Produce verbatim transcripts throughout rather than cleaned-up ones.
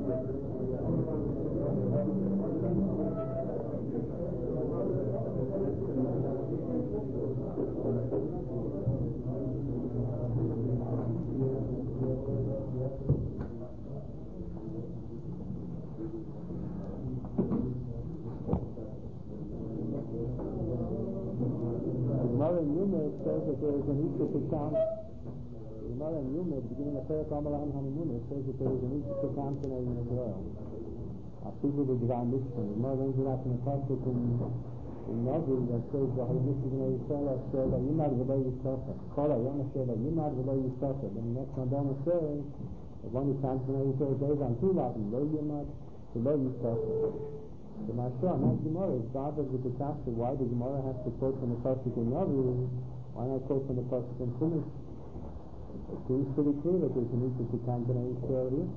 Yuma says that there is an equal account. The Gemara in Yuma, at the beginning of Perek Amalan Hanimuna, says that there is an equal account in Israel. Afilu the divine mission. The Gemara brings it out in the passage in in Nazir that says that Ha'il Mission in Israel Shela Yimad V'lo Yisofa. Kola Yom Shela Yimad V'lo Yisofa. Then the next one down it says that one who counts in Israel days on two Latin, Lo Yimad V'lo Yisofa. The Mashra, not Gemara, is bothered with the task of why the Gemara has to quote from the pasuk in Navi, why not quote from the pasuk in Chumash? It seems pretty clear that there's a need to count in Israel here.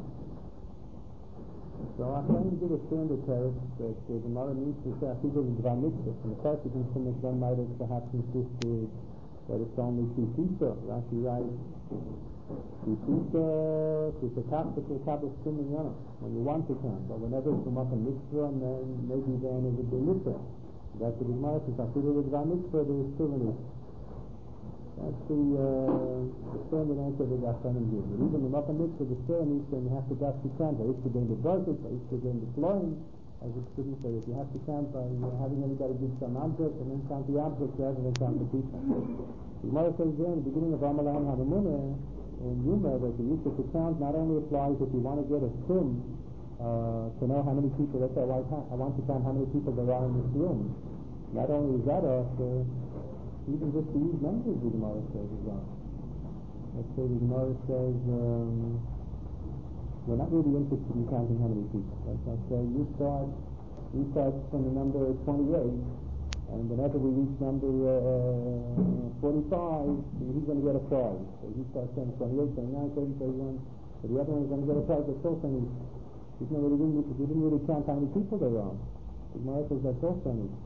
So I'm trying to give a standard test that the Gemara needs to say, I think it's Dvar Mitzvah. From the pasuk in Chumash, one might have perhaps insisted that it's only two pizza. Rashi writes, two pizza, it's a kappa to a kappa swimming on it. When you want to count, but whenever it's a mitzvah, and then maybe then it would be mitzvah. That's what the Gemara says. After the mitzvah, there is still an issue. That's the, uh, the standard answer that Achronim gives. But even the mitzvah, the still an issue, and you have to just to count. It's to gain the budget, it's to gain the flowing, as the student says. You have to count by uh, having anybody give some object, and then count the object rather than count the people. The Gemara says there in the beginning of Amalan Hanamunah, in Yuma, that the use of the count not only applies if you want to get a sim uh, to know how many people, let's say I want to count how many people there are in this room. Not only is that also, even just to use numbers, the Gemara says as well. Let's say the Gemara says, um, we're not really interested in counting how many people. Let's say you start, you start from the number twenty-eight, and whenever we reach number uh, forty-five, he's going to get a prize. So he starts saying twenty-eight, twenty-nine, thirty, thirty-one. So the other one is going to get a prize. But still saying he's not really doing it because he didn't really count how many people there are. The Gemara says that's also an issue.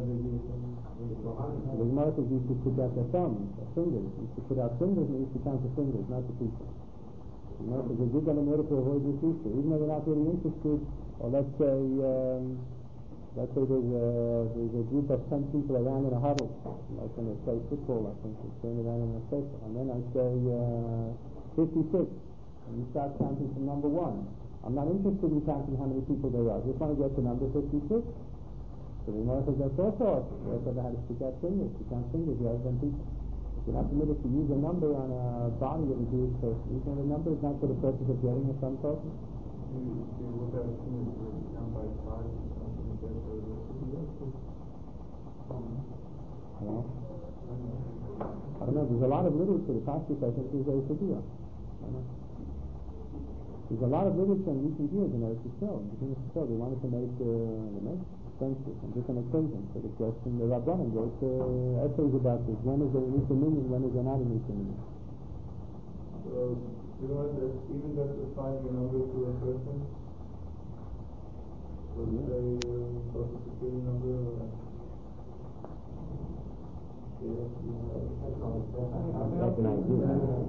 The Gemara says you should put out their thumbs, their fingers. You should put out fingers and you should count the fingers, not the people. The Gemara says you're going to order to avoid this issue. Even though they're not really interested, or let's say, um, let's say there's a, there's a group of ten people around in a huddle, like when they play football, I think, they stand around in a circle. And then I say uh, fifty-six, and you start counting from number one. I'm not interested in counting how many people there are. I just want to get to number fifty-six. So the Gemara says that's also awesome. They also know how to stick out fingers, to count fingers rather than people. You're not permitted to use a number on a body of a Jewish person. Using a number is not for the purpose of getting a some person. You look at it count by five. Yeah. I don't know, there's a lot of literature. The Pasuk, I think, is very severe. There's a lot of literature on recent years in Eretz Yisrael. They wanted to make, uh, they make census on different occasions. So the question, the Rabbanim wrote uh, essays about this. When is there an intermediate, when is there not an intermediate? So, you know that even justifying a number to a person, so yeah. Say, uh, social security number, or that's an idea.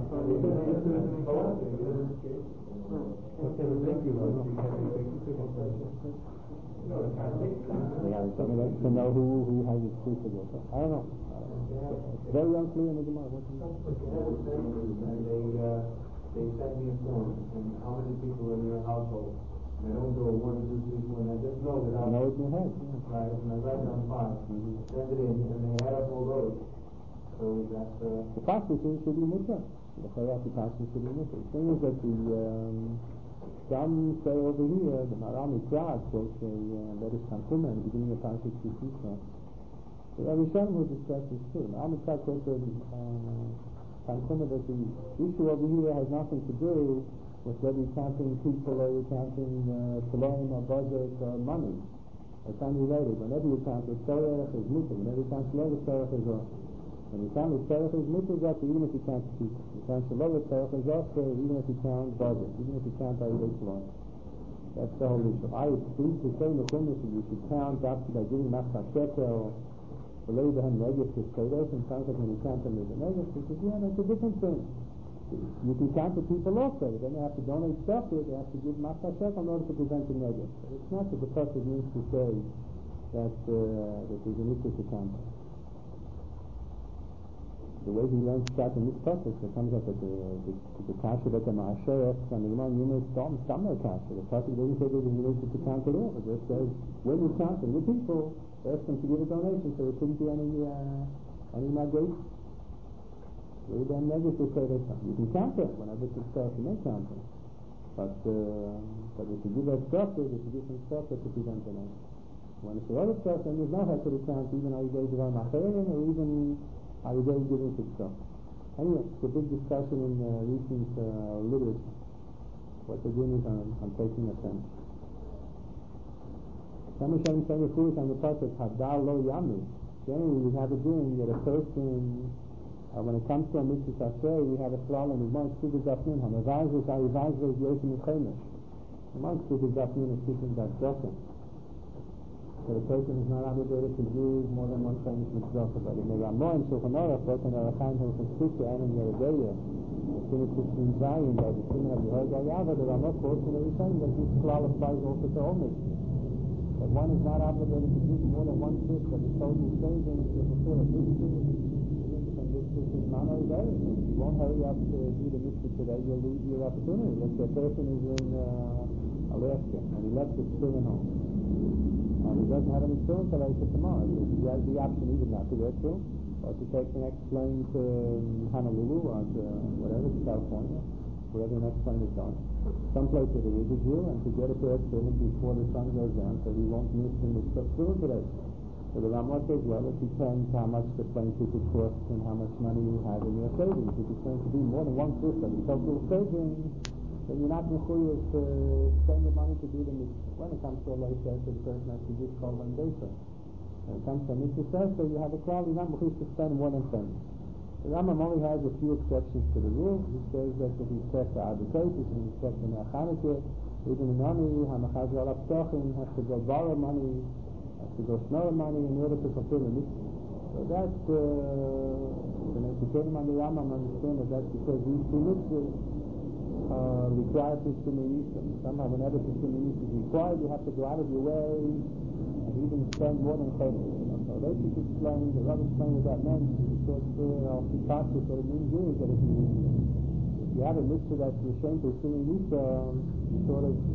To know who who has his proof of it. I don't know. It's very unclear in the Gemara. And they uh, they send me a form and how many people are in your household. And I don't go one, two, three, four, and I just know that I know it in your head. Right, and I write down five. Mm-hmm. Send it in, and they add up all those. So that's uh, the pasuk should be mutter. The Chayat pasuk should be mutter. The thing is that the um, some say over here the Maharal Mitzvah quotes a uh, letter Tanchuma in the beginning of pasuk Shishisa. So Rabbi Shalom who discussed this too. Maharal Mitzvah quotes a Tanchuma that the issue over here has nothing to do with whether you're counting people or you're counting Shalom uh, or budget or money. It's unrelated. Whenever you count the Tzorech is mutter. Whenever you count Shalom, the Tzorech is off. When you count the Tzorech is mutter, even if you count people. You count Shalom, the Tzorech is off, even if you count budget, even if you count Ayidei Shalom. That's the whole issue. I please to say in the Chumash that you should count after by giving Machzah Shekel, below the hand negative to Tzorech, and sounds like when you count them as a negative, he says, yeah, that's a different thing. You can count the people also. Then they have to donate stuff here. They have to give Masa Shekel in order to present the negative. But it's not that the person means to say that uh, that there's an issue to count. The way he learns that in this process, it comes up that the the, the kasha that the Ma'asher asks on the Gemara, you may stop some of the kasha. The person doesn't say there's an issue to count at all. It just says when you're counting the people, ask them to give a donation, so there shouldn't be any uh, any migration. Maybe then negative say that you can count it whenever it's stuff, you may count it. But uh, but if you give that stuff, if you give some stuff that to prevent donation. When it's the other stuff, then there's no head to the count, even how you go to run Acherim, or even how you go and give it to stuff. Anyway, it's a big discussion in uh, recent uh, literature. What they're doing is on, on taking a sense. Some Hashem saying the foolish on the process, Hadal lo yami. Generally, we have a doing that a person, uh, when it comes to a mitzvah asher, we have a klal and one student afternoon, Hamavazes, Arivazes, Yosim Chemesh. Among students afternoon is teaching that doctrine. So the person is not obligated to use more than one famous mitzvah. But in the Ramah and Shulchan Aruch, both in the Arachaim Hilchos Sukha and in the Yeregeya, the Sinai Kushin Zayin, by the Sinai of the Horgayava, the Ramah quotes in the Rishonim that this klal applies also to all mitzvahs. That one is not obligated to use more than one fifth of his total savings to fulfill a mitzvah, and this is not a day. If you won't hurry up to do the mitzvah today, you'll lose your opportunity. Let's say a person is in uh, Alaska and he left his children home. And he doesn't have any film today for tomorrow. So he has the option either not to go to, or to take the next plane to um, Honolulu or to whatever, to California, wherever the next plane is going. Someplace where there is a Jew, and to get a pair of children before the sun goes down, so he won't miss the mitzvah film today. So the Ramah says, well, it depends how much the plane ticket costs and how much money you have in your savings. If it's going to be more than one fifth of your total savings, then you're not mechuyev to spend the money to do the mitzvah. When it comes to a loy sesser, the person has to just call one desa. When it comes to a mitzvah sesser, you have a crowd, you're not mechuyev to spend more than ten. The Rambam only has a few exceptions to the rule. He says that with respect to arbitration, with respect to Ne'achanukah, even in Nami, Hamachaz al Abtochim has to go borrow money, has to go smell money in order to fulfill the mitzvah. So that's, uh, the Ne'achanukah on the Rambam understand that that's because these two mitzvahs Uh, required Piskuminisa. Somehow whenever Piskuminisa is required, you have to go out of your way and even spend more than Chayim. So they should explain, the Rabbi explained what that meant, the short story of Pipaskus, what it means is that if you, if you have a mitzvah that's Rishem Piskuminisa, um, sort of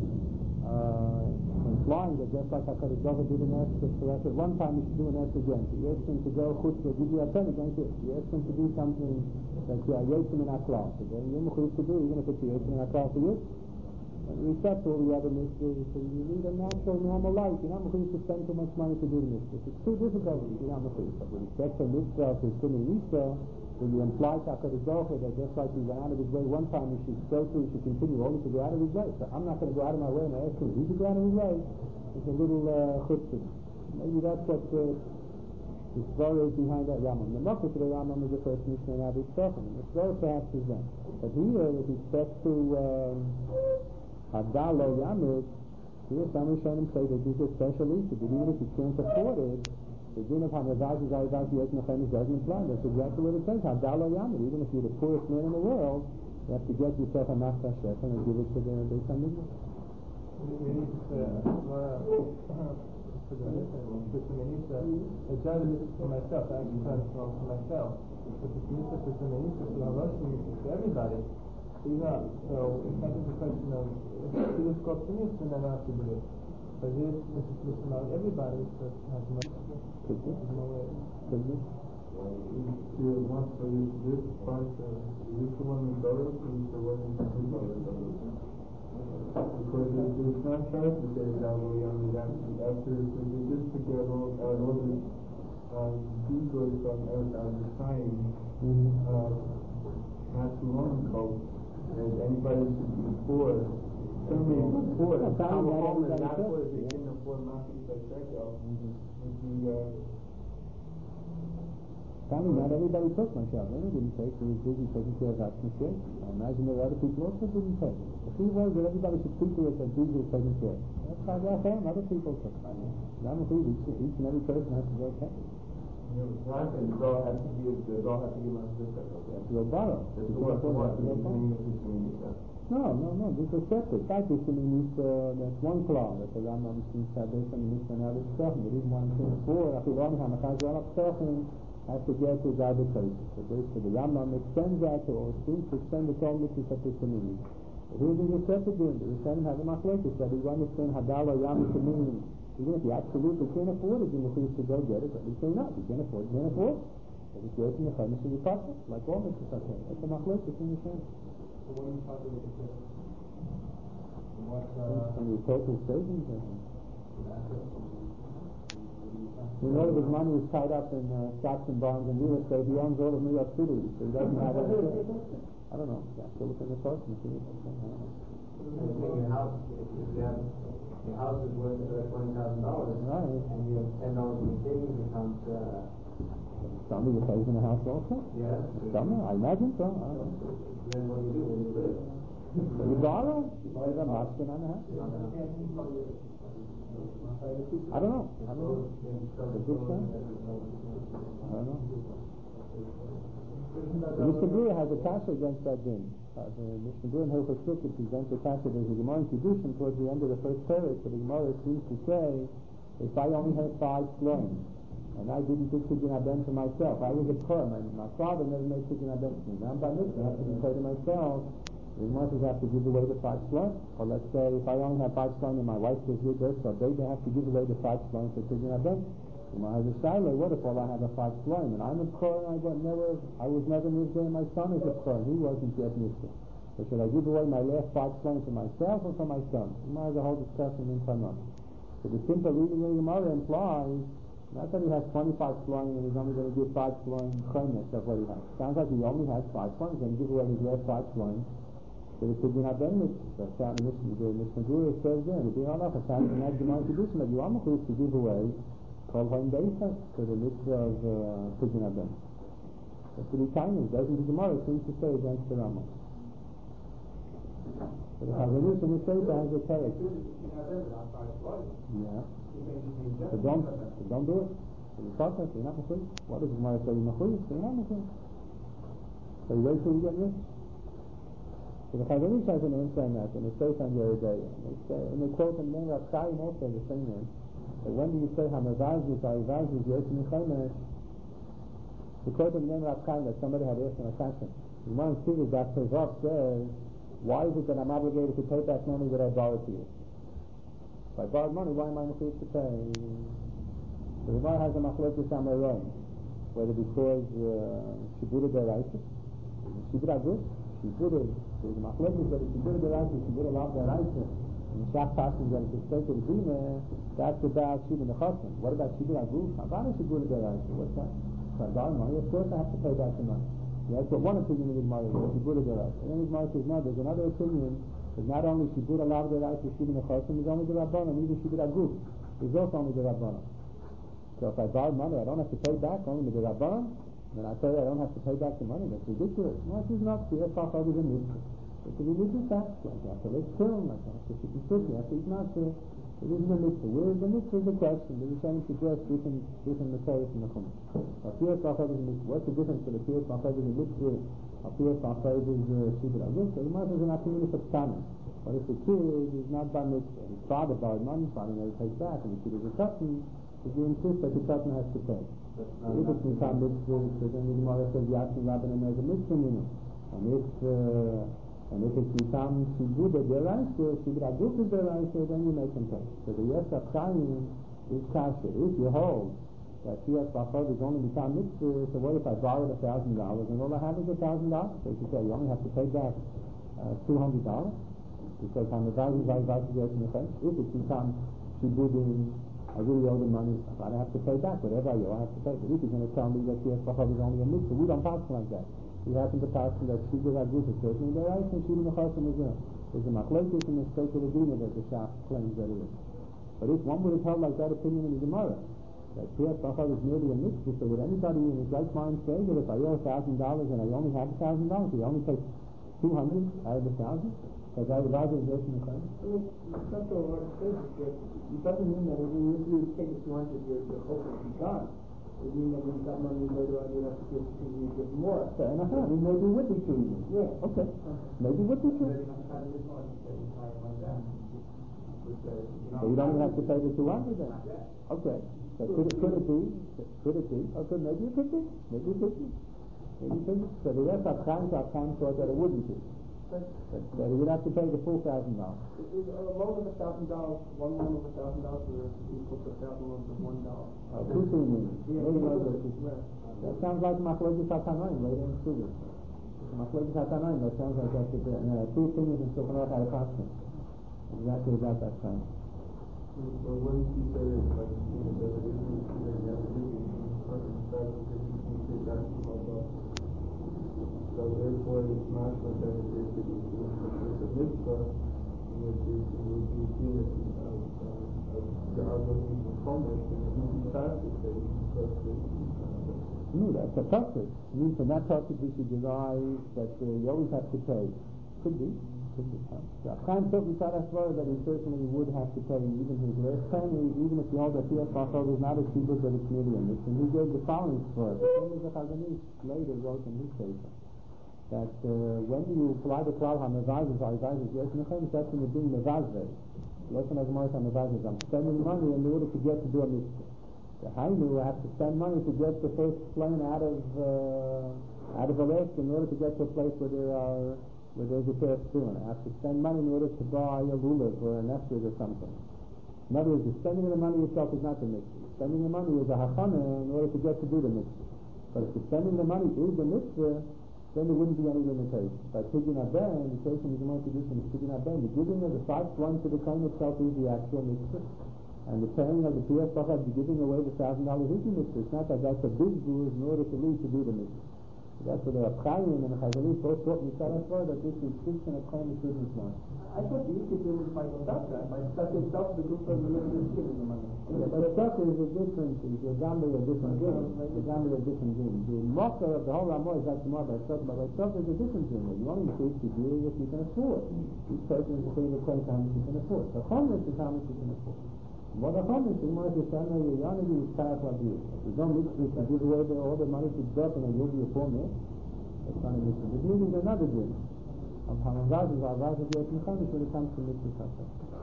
uh, implying that just like HaKadosh Baruch Hu did an ask for us at one time, you should do an ask again. So you ask him to go chutz to give you a penny, don't you? You ask him to do something that you are yotzim in Aklal. So then you're mechuyev to do, even if it's yotzim in Aklal for you. And we accept all the other mitzvahs, so you lead a natural, normal life. You're not mechuyev to spend too much money to do the mitzvahs. It's too difficult, you're not mechuyev. But with respect to mitzvah, to Sumi Nisa, where you imply to HaKadosh Baruch Hu that just like he went out of his way one time, he should go through, he should continue only to go out of his way. So I'm not going to go out of my way and I ask him, he should go out of his way. It's a little uh, chutzpah. Maybe that's what uh, the story is behind that Rambam. The Makos of the Rambam is the first Mishnah in Abi Tzachim. The story perhaps is that. But here, with respect to Hadal lo Yamid, here some Rishonim say that this is a special issue, that even if you can't afford it, the din of Hamavaz is Arivaz Yot Mechemes doesn't apply. That's exactly what it says. Hadal lo Yamid. Even if you're the poorest man in the world, you have to get yourself a Machzah Shekel and give it to the Beis HaMikdash. For the Mitzvah, I try to listen for myself, I actually try to talk for myself. But the Mitzvah for the Mitzvah, for the Havashi, for everybody, is not. So it's not just a question of, if you just go up to Mitzvah, then I have to do it. But this is Mitzvah about everybody, so it has no way. Could be. No way. Could be. You want to use this part, is this the one in Torah, or is the one in Torah? Because it's not trying to say that we only that after so we just to get all our all this um detours from out of the time uh not too long ago as anybody should be poor. Certainly poor, the power home and not poor if they couldn't afford monthly by shekel would be uh Tommy, not everybody took myself. They didn't take. He was busy taking care of Hashmashir. I imagine there were other people also didn't take. The key was that everybody should see to it that Jesus was taking care. That's how they found other people took. Each, each and every person has to go take. You know, I said the dog has to give, the dog has to give my sister. You have to go borrow. That's You what, can't afford what, it, you the go borrow. community, community. No, no, no, these are separate. That is the Mishnah, that's one clause that the Rambam seems to have based on the Mishnah and other stuff. The reason why I'm saying four, after long time, if I go up talking, has to get to the arbitration. So basically the Rambam extends that, or seems to extend the whole Mishnah to the community. But here's the separate doing. The Rishonim have a machlokes that he understand Hadal or Yam community. Even if you absolutely can't afford it, you need to go get it. But he's saying no, you can't afford it, you can't afford it. But it's yours in the Chaimish and the Pasha, like all Mishnah. That's the machlokes in the Rishonim. So what are you talking about the What, uh... And the total savings, I think. You know, his money is tied up in uh, stocks and bonds and real estate. He owns all of New York City, so he doesn't have anything. I don't know. Yeah, so look in the source and see what they say. I don't know. Your house, if you have, your house is worth uh, twenty thousand dollars, Right. and you have ten dollars in your savings account. Uh, Somebody pays in the house also? yeah. Somewhere? I imagine so. I don't know. Then what do you do when you live? So you borrow? You borrow the masking on the house? I don't know. I don't know. The good stuff? I don't know. Mister Brewer has a kasha against that din. Uh, Mister Brewer in Hilchos Sukkot presents a kasha. There's a Gemara in Kiddushin towards the end of the first period. So the Gemara seems to say, if I only had five sloim, and I didn't do Tikkun Haben for myself, I was a poor man. My father never made Tikkun Haben for me. Now I'm by mitzvah, I have to be paid to myself. The Gemara says I have to give away the five sloim. Or let's say if I only have five sloim and my wife is with us, so they have to give away the five sloim for Tikkun Haben. The Gemara has a shaila. What if all I have a five sloim and I'm a poor and I was never, I was never mitzvah and my son is a poor and he wasn't yet mitzvah? So should I give away my last five sloim for myself or for my son? The Gemara has a whole discussion in Tanakh. So the simple reading of the Gemara implies not that he has twenty-five sloim and he's only going to give five sloim chaynes of what he has. Sounds like he only has five sloim. He's going to give away his last five sloim. So the Tikkun Haben mitzvah. That's how the Mishnah Berurah says there. The Bnei Halacha sounds in that Gemara Kiddushin that you are mechuyev to give away kol haim beisa to the mitzvah of uh, Tikkun Haben. That's what he tiny. Doesn't the Gemara seem to say against the Rambam? So the Chazanish in the Sefer has a teretz. Yeah. So don't, so don't do it. So you talk like you're not mechuyev. What does the Gemara say? You're mechuyev, so you're not mechuyev. So you wait till you get rich. So the Chazanish has an answer on that, and it says on the other day, and they say, and they quote in the name of Chaim also the same name, that when do you say Hamavazus, Ha'ivazuz, Yesh Mechamesh, to quote in the name of Chaim that somebody had asked in a question. The one who sees that Tezov says, why is it that I'm obligated to pay back money that I borrowed to you? If I borrowed money, why am I supposed to pay? So the Gemara has a machlokes Amoraim, whether because Shibura Deraisa, Shibura Good, Shibura, there's a machlokes that if Shibura Deraisa, Shibura Lav Deraisa, and the Shach passing that it's a state of the Dina, that's about Shibura Nechosim. What about Shibura Good? How about Shibura Deraisa? What's that? If I borrowed money, of course I have to pay back the money. Yeah, that's what one opinion of the Gemara is, Shibura Deraisa. And then the Gemara says, no, there's another opinion that not only Shibura Lav Deraisa, Shibura Nechosim, there's only the Rabbanon, even Shibura Good. There's also only the Rabbanon. So if I borrowed money, I don't have to pay back only the Rabbanon. Then I tell you I don't have to pay back the money. That's ridiculous. No, this is not fair. It's a mitzvah. It can be mitzvah tax. Like you have to live film, like you have to sit and sit, you have to eat matzah. It isn't a mitzvah. Where is the mitzvah is the question. The Rishonim suggest different, different materials in the Chumash. A piyas b'achav is a mitzvah. What's the difference for the piyas b'achav is a mitzvah? A piyas b'achav is a shibur aguf. So the matter is an opinion of Tzana. But if the kid is not by mitzvah, his father borrowed money, father never pays back, and the kid is a katan, so you insist that the katan has to pay. If it's Mitzvah mitzvah, so then the Gemara says Yashin Rabbanim has a mitzvah meaning. And if uh, and if it's Mitzvah Shibura Deraisa, Shibura Aguf Deraisa, then you make him pay. So the Yesach Chaim is kasher. If you hold that Piyas B'achav is only Mitzvah mitzvah, so what if I borrowed a thousand dollars and all I have is a thousand dollars? So you say you only have to pay back uh, two hundred dollars because on the value of Vayvazuz Yesh Mechem. If it's Mitzvah Shibura, I really owe the money, I don't have to pay back. Whatever I owe, I have to pay. But if he's going to tell me that Piyas B'achav is only a mitzvah, we don't pass like that. We happen to pass that Shibura Aguf is certainly the right, and Shibura Nechosim is a, is a machlokes in the state of the Dina that the Shach claims that it is. But if one would have held like that opinion in the Gemara, that Piyas B'achav is merely a mitzvah, so would anybody in his right mind say that if I owe a thousand dollars and I only have a thousand dollars, he only takes two hundred out of a thousand? Because I would rather invest in the claim. That's all what it says. It doesn't mean that if you take it two hundred, you're hoping to be gone. It means that when you got money later on, you have to give, you give more. Fair enough. I mean, maybe it would be true. Yeah. Okay. Maybe it would be true. So you don't even have to pay the two hundred then. Okay. So could it, could it be? Could it be? Okay, maybe it could be. Maybe it could be. Maybe it could be. So the rest of times, our time thought that it wouldn't be. But uh, you would have to pay the full thousand dollars. Is a loan of a thousand dollars, one loan of a thousand dollars is equal to a thousand loans of one dollar. Oh, two means. That sounds like Machlokes HaTanoim later in Sugar. Machlokes HaTanoim, that sounds like that's the uh, two opinions in Shulchan Aruch HaKassim. Exactly about that time. But what did you say, like, you know, that it is that you have to do it in person, that you say that's about that. So therefore, it's not so that it is that it's a mitzvah, and it would be seen as the argument from Chomesh, and it would be practiced that you can trust it. No, that's a passage. It means from that passage we should derive that uh, you always have to pay. Could be. Could be. So Chaim took inside that word that he certainly would have to pay even his last penny, even if the older P S Bachol is not a cheaper but it's medium. And he gave the following story. The same as the Chazanish later wrote in his paper. That uh, when you apply the Klal HaMevazes, HaMevazes, yes, that's when you're doing Mevazes. Listen as much on Mevazes. I'm spending money in order to get to do a mitzvah. The Hainu have to spend money to get the first plane out of uh, out of Alaska in order to get to a place where there are where there's a pair of spoon. I have to spend money in order to buy a lulav or an esrog or something. In other words, the spending of the money itself is not the mitzvah. Spending the money is a hachana in order to get to do the mitzvah. But if the spending the money is the mitzvah, then there wouldn't be any limitation. By Pidyon Haben, the case in the Gemara tradition is Pidyon Haben, the giving of the five one to the coin itself is the actual mitzvah. And the paying of the P S Bachad, the giving away the thousand dollars is the mitzvah. It's not that that's a big booze in order to lead to do the mitzvah. That's what the Chaim and the Chazanish both taught me that that this restriction of claim is business one. I thought the issue was by stuff, by stuff itself, the group of the limited giving the money. Yeah, but stuff is a different, is a gamble a different game. The gamble a different game. The mocker of the whole Ramah is actually more by stuff, but by stuff is a different thing. You only increase the deal if you can afford. Each person is paying the claim to how much you can afford. The chomesh is how much you can afford. What the chomesh is more to say, no, you're young and you're tired of you. If you don't mix this and give away the, all the money to drop and you'll be a poor man, that's not a mitzvah. This means another dream. Of Hamazaz is our Raz of Yosef Chomesh when it comes to mitzvah Kasha.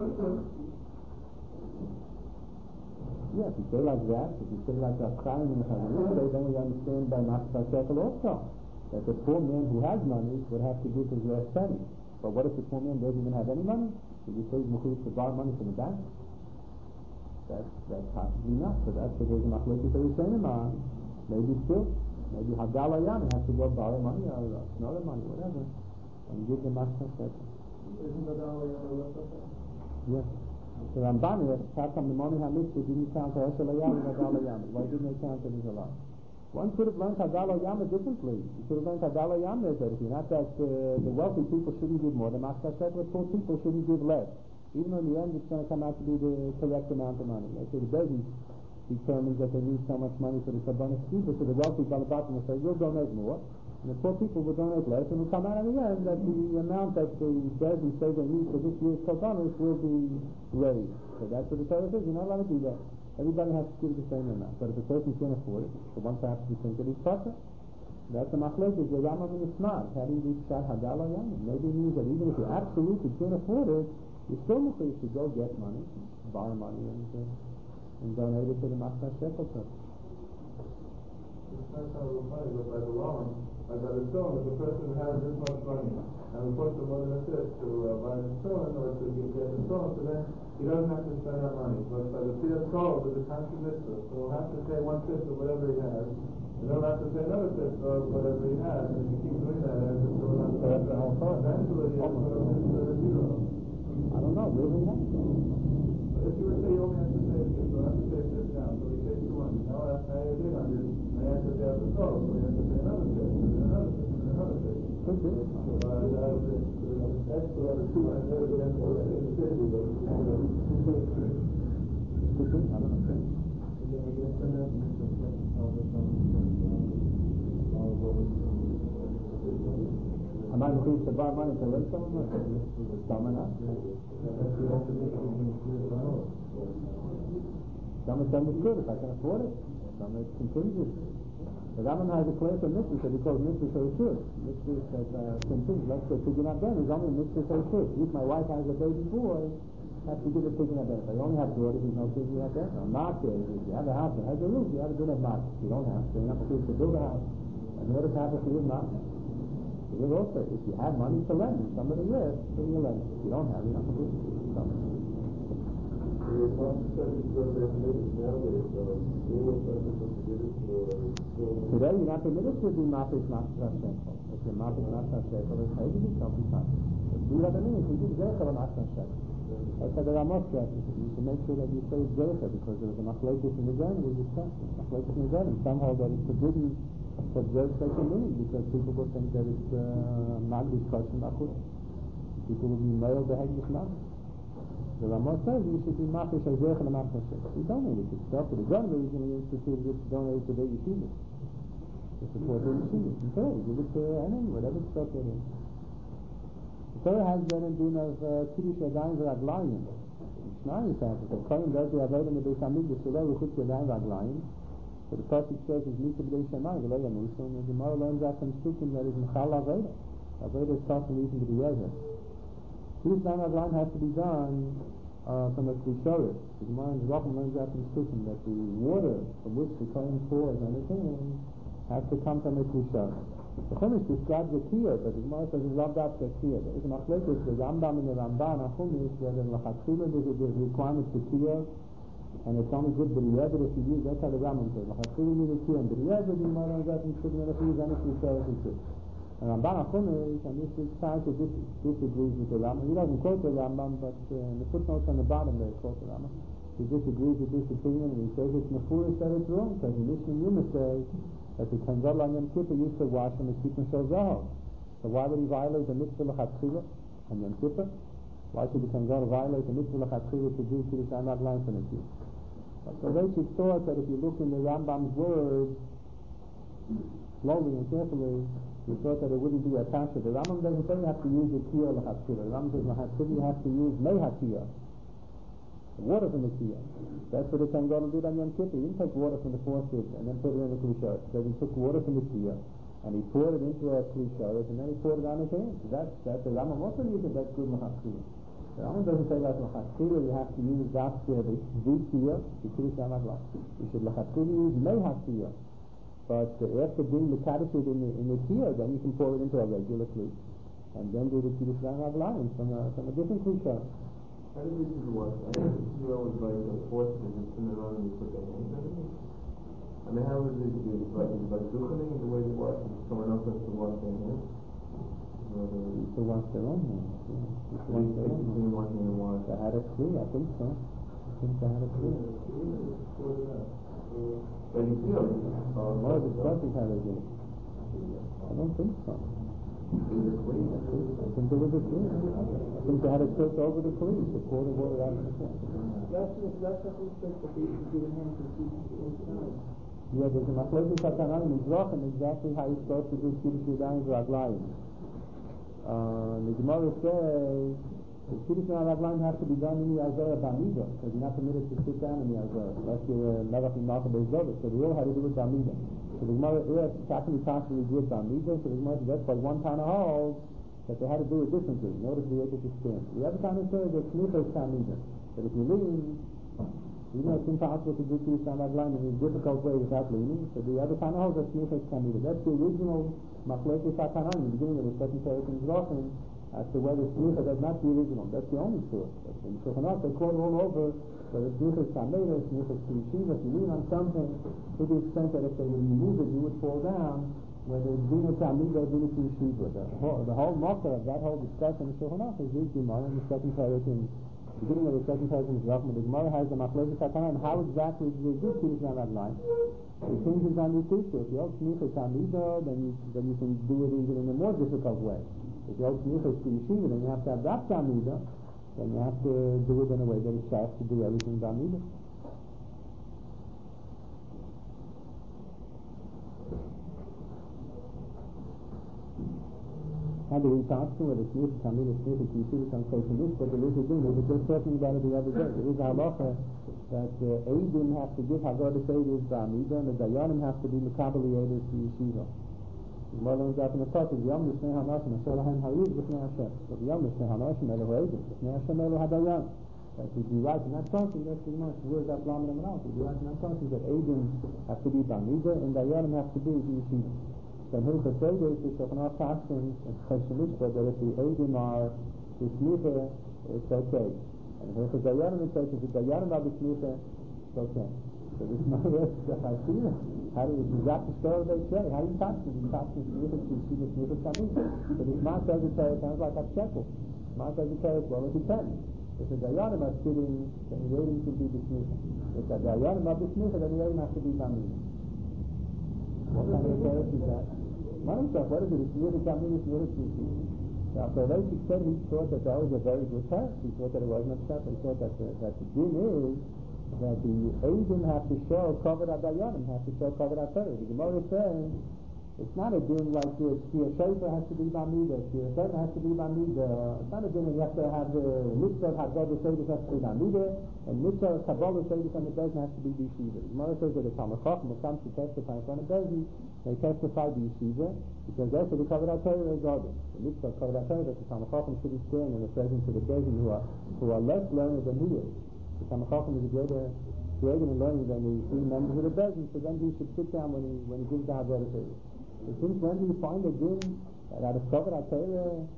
Yes, if you say like that, if you say like that Chaim and the Chazanish, then we understand by Machzah Shekel also that the poor man who has money would have to give his last penny. But what if the poor man doesn't even have any money? Should you say he's mechuyev to borrow money from the bank? That's, that's possibly not. So that's what there's a machlokes that we're saying about. Maybe still, maybe Hadal Ayam has to go borrow money or another money, whatever, and give the Machzah Shekel. Isn't Hadal Ayam a Machzah? Yes. The Ramban is how come the money HaMitzvah didn't count to Hoshel Ayam and Hadal Ayam? Why didn't they count it as a lot? One could have learned Hadal Ayam differently. You could have learned Hadal Ayam that if you're not that uh, the wealthy people shouldn't give more, the Machzah Shekel, the poor people shouldn't give less. Even though in the end it's going to come out to be the correct amount of money. Let's say the Bezdin determines that they need so much money for the Kabbalah Skiba, so the wealthy on the bottom will say, we'll donate more, and the poor people will donate less, and it will come out in the end that the amount that the Bezdin say they need for this year's Kabbalah will be raised. So that's what the Torah says, you're not allowed to do that. Everybody has to give the same amount. But if a person can't afford it, so one perhaps we think that he's pasha. That's the machlokes. The Rambam in the Smart. How do you do Pshat Hadal Ayam? Maybe it means that even if you absolutely can't afford it, you're still mechuyev to go get money, borrow money, and uh, and donate it to the Machzah Shekel Church. It's not kind of funny, but by the law, I got a stone. If a person has this much money, and the person wasn't assist to uh, buy the stone or to get, get the stone, so then he doesn't have to spend that money. But by the Piyas Kol, there's a constant mitzvah, so he'll have to pay one fifth of whatever he has, and he'll have to pay another fifth of whatever he has, and if he keeps doing that, as it's going on, So that's the whole thought. eventually it's going to be zero. I don't know, really? If you would say you only have to pay this, so I have to pay this now, so we pay two hundred. Now I have to pay three hundred, and I have to pay the twelve, so we have to pay another fifth, and another fifth, and another fifth. Could be. So uh, that was it. So it's extra over two hundred, and then for the fifty. Could be, I don't know. Am I mechuyev to borrow money to live somewhere? Some or not? Some of them is good if I can afford it. So it's contingent. The Rambam has a class of mitzvahs that he calls mitzvahs Reshut. Mitzvahs that uh, contingent. Let's say Pidyon Ben is only mitzvahs Reshut. If my wife has a baby boy, I have to give a Pidyon Ben. If I only have daughters, there's no Pidyon Ben. No, market is if you have a house that has a roof, you have a good of market. If you don't have, so you're not supposed to build a house. In order to have a good market. You will also, if you have money to lend, if somebody lives, then you lend. If you don't have, you're not supposed to do something. Today you're not permitted to be Mafish Master Shekel. If you're Mafish Master Shekel, it's maybe you can't be Mafish. But do that means you do Zecher Master Shekel. That's how the Ramos stresses it. You can make sure that you say Zecher because there was a Machlokes in the Zen, we discussed it. Machlokes in the Zen, and somehow that it's forbidden to observe such a meaning because people will think that it's not discussion Machut. People will be male behavior not. The Ramos says you should be Mafish Zecher and Master Shekel. You don't need it. It's stuff for the Zen originally instituted it to donate to the yeshivas. To support the yeshivas. And so you give it to any, whatever stuff it is. The Torah has been in doing of Kiddush Yadayim V'Raglayim. Mishnah says that the Kohen does the Avodah in the Beis Hamikdash Shalei V'Chutz Yadayim V'Raglayim. So the pasuk says is Misa B'dei Shemayim V'Lo Yamusu, and the Gemara learns out from Sukkim that is Mechal Avodah. Avodah is taught from reason to the Yezer. Kiddush Yadayim V'Raglayim has to be done uh, from a Klishoris. The Gemara in Zerachim learns out from Sukkim that the water from which the Kohen pours on his hands has to come from a Klishoris. The Chumash describes the Kiyah, but the Gemara says it's loved up the Kiyah. There is a Machlokes, the Rambam and the Ramban, and Chumash, whether in Lachatchila there's a requirement for Kiyah, and it's only good B'riyeved if you use, that's how the Rambam says. Lachatchila needs a Kiyah, and B'riyeved, the Gemara learns out from Sukkim, and if you use any Klishoris, it's good. And Ramban and Chumash, and this is time to dis- disagrees with the Rambam. He doesn't quote the Rambam, but uh, in the footnotes on the bottom they quote the Rambam. He disagrees with this opinion, and he says it's Mefurish that it's wrong, because the Mishnah Yuma says that the Kohen Gadol on Yom Kippur used to wash from the Kippur Shel Zahar. So why would he violate the mitzvah L'Chatchila on Yom Kippur? Why should the Kohen Gadol violate the mitzvah L'Chatchila to do Kiddush Yadayim V'Raglayim from the Kippur? But the Rashid thought that if you look in the Rambam's words slowly and carefully, he thought that it wouldn't be a kasha. The Rambam doesn't say you have to use the Kiyah L'Chatchila. The Rambam says L'Chatchila you have to use Mei HaKiyah. The water from the Kiyah. That's what the Kohen Gadol did on Yom Kippur. He didn't take water from the faucet and then put it in the Klishoris. So he took water from the Kiyah and he poured it into a Klishoris and then he poured it on his hands. That's that. The Rambam also uses that good L'Chatchila. The Rambam doesn't say that L'Chatchila you have to use that the the Kiyah, the Kiddush Yadayim V'Raglayim. You should L'Chatchila use Mei HaKiyah. But uh, after being the Kaddish in the in the Kiyah, then you can pour it into a regular Kli and then do the Kiddush Yadayim V'Raglayim from a from a different Klishoris. How do you do what? I think you always like a force to just spin around and you put their hands in it. I mean, how is it do? Like, is it like duchening the way you wash? Someone else has to wash their hands? To wash their own hands. Yeah. To wash their own hands. Washing and wash. They had a Kli, I think so. I think they had a Kli. But you feel it. More discusses how they did it. I don't think so. I think there was a Kli. I think they had a tilt over the Kli to pour the water out of the pot. That's that's what we said that they should give a hand to the people inside. Yeah, there's a Machlokes Hatanan in Mizrachim exactly how you're supposed to do Kiddush Yadayim V'Raglayim. Uh, the Gemara says the Kiddush Yadayim V'Raglayim has to be done in the Azorah B'Amidah, because you're not permitted to sit down in the Azorah unless you're Levach Yimach Be'ezorah. So the rule had to do with B'Amidah. So the Gemara asked, how can we possibly do it B'Amidah? So the Gemara said that's by one time a hold that they had to do it differently in order to be able to stand. The other time it says that Smicha is B'Amidah. But if you lean, even though it's impossible to do Kiddush Yadayim V'Raglayim in a difficult way without leaning, so the other time a hold that Smicha is B'Amidah. That's the original Machlokes Hatanan in the beginning of the second Perek in Zrachim as to whether Smicha, that's not the original. That's the only source. But in Shulchan Aruch they quote all over whether Smicha is B'Amidah, Smicha is Yeshiva. If you lean on something to the extent that if they would remove it, you would fall down, whether it's Dina B'Amidah or Dina Yeshiva. The whole, the whole matter of that whole discussion in Shulchan Aruch is this Gemara in the second Perek in the beginning of the second Perek in Zrachim. The Gemara has the Machlokes Hatanan. How exactly do they do Kiddush Yadayim V'Raglayim? It changes on the issue. If you hold Smicha B'Amidah, then you then you can do it even in a more difficult way. If you hold Smicha Yeshiva, then you have to have that B'Amidah. Then you have to do it in a way that it's safe to do everything B'Amidah. had the intention with the Smith, Tamil, Smith, the Yeshiva, and Kosher, but the little thing, we were just talking about it the other day. There is a halacha that uh, Eidim have to give Haggadah Seder Ba'amida, and the Dayanim have to be Mekabeliyadis to Yeshiva. The Mother was up in the part of Yom Lishnei Hanashim, Asher Lahem Hariv, Lishnei Hashem. So the Yom Lishnei Hanashim, Elu Eidim, Lishnei Hashem, Elu Hadayan. That if you write in that talking, that's pretty much the word that Lamed and Menal. If you write in that talking, that Eidim have to be Ba'amida, and Dayanim have to be Yeshiva. So in Hilchot Seder, it's Shochan Ar Tashin, and Chesed Mishpah, that if the Eidim are the Smicha, it's okay. And if it's Dayanim, it says if the Dayanim are the Smicha, it's okay. So this is not yet the Chasina. How do you exact the story they say? How do you touch it? You touch the Smicha, you see the Smicha coming. So this man says it sounds like a shekel. Man says it says, well, if you can. If the Dayanim are sitting, then the Eidim should be the Smicha. If the Dayanim are the Smicha, then the Eidim has to be Ba'amida. What kind of terrace is that? One himself, what is it? It's near the Kamin, it's near the Sushi. Now, so Leipzig said he thought that that was a very good terrace. He thought that it wasn't upset. He thought that the, that the din is that the Eidim have to show covered at Dayanim, have to show covered at Torah. The Gemara says it's not a din like this. Shir Shofar has to be Ba'amida, Shir Shofar has to be Ba'amida. It's not a din that you have to have the Mitzvah Haggadah Seder has to be Ba'amida, and Mitzvah Kabbalah Seder on the Bezin has to be Yeshiva. The Gemara says that the Talmud Chacham will come to testify in front of Bezin. They testify the Yeshiva because they should be covered at Torah regardless. The Mitzvah covered at Torah that the Talmud Chacham should be stand in the presence of the Bezin who are who are less learned than he is. The Talmud Chacham is a greater greater in learning than the three members of the Bezin, so then he should sit down when he when he gives the Haggadah Seder. So since when do you find a din that is covered at Torah?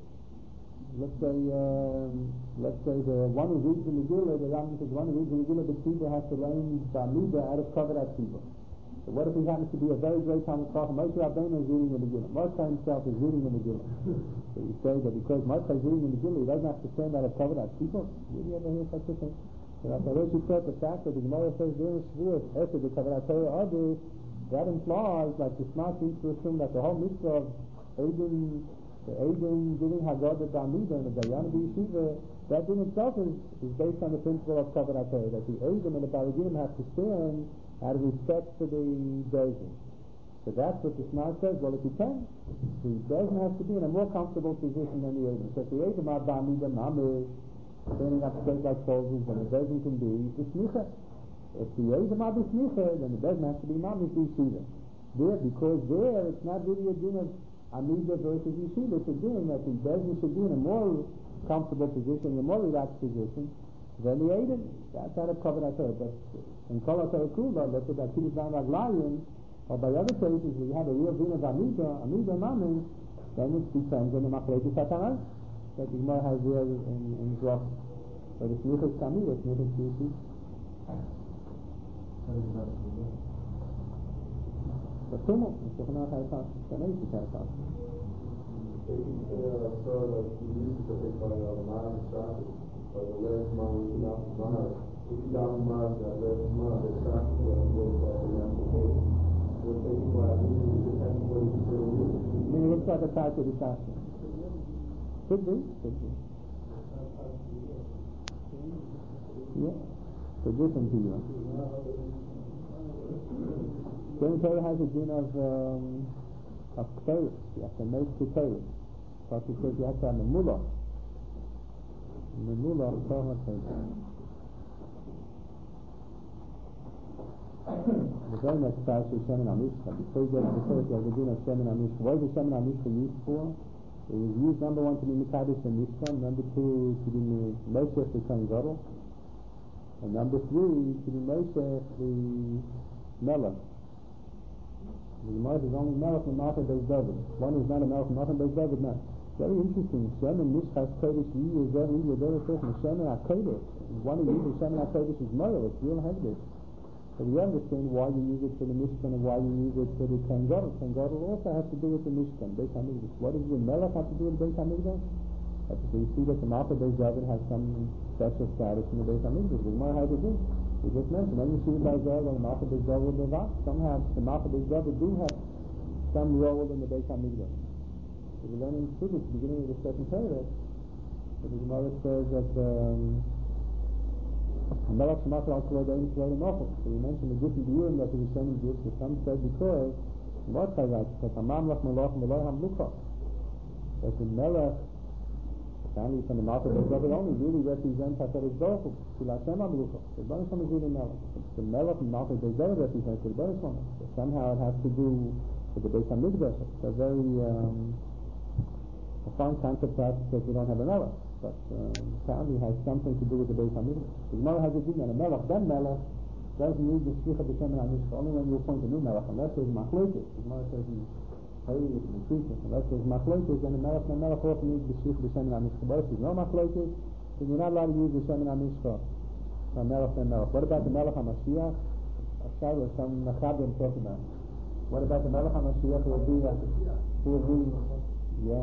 Let's say, um, let's say the one who reads the Megillah, the Rambam says one who reads the Megillah, the Tzibah has to learn Ba'amida out of covered at Tzibah. So what if he happens to be a very great Talmud Chacham? Moshe Rabbeinu is reading the Megillah. Moshe himself is reading the Megillah. So you say that because Moshe is reading the Megillah, he doesn't have to stand out of covered at Tzibah? Did you ever hear such a thing? So after Rosh thought the fact that the Gemara says during Shavuot, after the covered at Torah others, that implies, like the Smart seems to assume that the whole mitzvah of Eidim, the Eidim giving Haggadah Ba'amida and the Dayanim Yeshiva, that in itself is, is based on the principle of Kavod HaTorah, that the Eidim and the Baradim have to stand out of respect for the Bezin. So that's what the Smart says. Well, if you can, the Bezin has to be in a more comfortable position than the Eidim. So if the Eidim are Ba'amida, Mamish, standing up straight like soldiers, then the Bezin can be the Smicha. If the Eidim are the Smicha, then the Bezin has to be Mamish Yeshiva. There, because there, it's not really a din of Amida versus Yeshiva. It's a din that the Bezin should be in a more comfortable position, a more relaxed position than the Eidim. That's out of Kavod HaTorah. But in Kol HaTorah Kula, let's say that Kiddush Down Raglayim, or by other cases where you have a real din of Amida, Amida Mamish, then it depends on the Machlekes HaTanai that the Gemara has there in, in Zohar. But it's Smichas Kamida, it's Smichas Yeshiva. But Tumul, it's Shochan Ar Tashin, it's an Eish Tashin. So that you used to take by the man and Shabbos, but the last man was not man. If you don't man, that last man, the Shabbos was going by the Yom We'll take it by the depends what you do. I mean, it looks like a type of Tashin. Could be, could be. Yeah, it's a different view. Then Torah has a din of um, of Ketores. You have to make Ketores. Because it says you have to have a mullah. The mullah of Torah Torah. The very next passage is Shemin HaMishcha. Before you get to the first, you have the din of Shemin HaMishcha. What is the Shemin HaMishcha used for? It was used, number one, to be Mekadosh and Mishkan, number two, to be Meshech the Kohen Gadol, and number three, to be Meshech the Melech. The Gemara is only Melech and Malchus Beis David. One is not a Melech and Malchus Beis David, not. Very interesting. Shem and Mishchas Kodesh Yi Yezer Yi Yezer Shem and HaKodesh. One of you, the Shem and HaKodesh is Moel, it's real Hegdish. So we understand why you use it for the Mishkan and why you use it for the Kohen Gadol. Kohen Gadol also has to do with the Mishkan, Beis HaMikdash. What does the Melech have to do with Beis HaMikdash? So you see that the Malchus Beis David has some special status in the Beis HaMikdash. The Gemara has it in. We just mentioned, any Yeshiva Beis David and the Malchus Beis David will be somehow the Malchus Beis David do have some role in the Beis HaMikdash. So we're learning through this, beginning of the second paragraph. So the Gemara says that um, Melech Shemachal Al Kvodein Kvodein Nochel. So we mentioned the different view that the Hashem is just, some said because what I write, that Hamamlech Melech Melech Hamlucha. that the Melech, family from the mouth of the David only, really represents HaKadosh Baruch Hu, to Lashem HaMelucha. The Baruch Shem is really Melech. The Melech from the mouth of the David represents the Baruch Shem. So somehow it has to do with the Beis HaMikdash. It's a very um, a fun concept perhaps because we don't have a Melech, but um, apparently has something to do with the Beis HaMikdash. The Gemara has a din that a Melech, then Melech, doesn't need the Shlicha B'Shem and HaMishcha, only when you appoint a new Melech, unless there's Machlokes. The Gemara says in Hayis, in the Creature, unless there's Machlokes, then the Melech, the Melech also needs the Shlicha B'Shem and HaMishcha. But if there's no Machlokes, then you're not allowed to use the Shem and HaMishcha. So Melech, then Melech. What about the Melech HaMashiach? Ashara, some Machabim talk about. What about the Melech HaMashiach who will be, uh, who will be, yeah.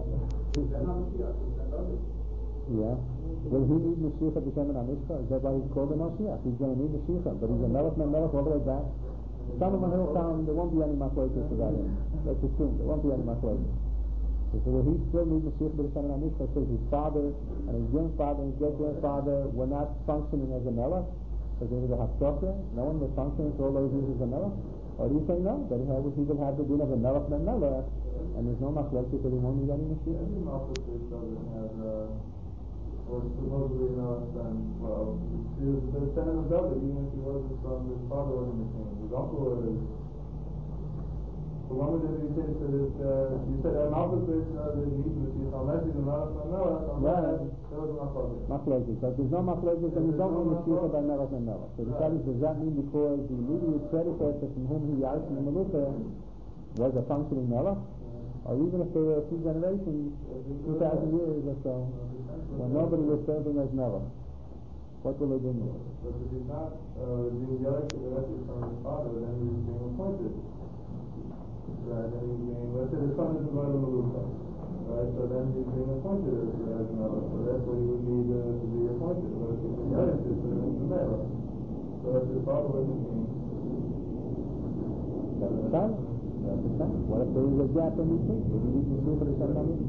Yeah. Will he need Mashiach B'Shem and HaMishcha? Is that why he's called a Mashiach? He's going to need Mashiach, but he's a Melech, no Melech all the way back. Some of them will found there won't be any Machlokes about him. Let's assume there won't be any Machlokes. So will he still need Mashiach B'Shem and HaMishcha? Because his father and his grandfather and his great-grandfather were not functioning as a Melech? Because they were the Haftorah? No one was functioning for all those years as a Melech? Or do you say no? That he, has, he will have the din of a Melech and Melech, and there's no Machlokes that he won't need any Mashiach? Every Malchus doesn't have, uh, or supposedly not, and, well, he was the descendant of David, even if he wasn't from, his father wasn't the king. His uncle was, so when would it be said that this, uh, you said that Malchus doesn't need Mashiach, unless he's a Melech and Melech, unless there was a Machlokes. Machlokes. So if there's no Machlokes, then you don't need Mashiach by Melech and Melech. So the study does that mean because the immediate predecessor from whom he yarshed in the Melucha was a functioning Melech? Or even if there were a few generations, two thousand years or so, when nobody was serving as Melech, what will they do? But if he's not uh, being elected directly from his father, then he's being appointed. Right, then he's being, let's say the son is going to Melucha. Right, so then he's being appointed as, as Melech. So that's what he would need uh, to be appointed. But if he's elected, then it's the Melech. So if his father was the king, that's the time. That's the time. What if there is a gap in between? Would you need Mashiach B'Shem and HaMishcha?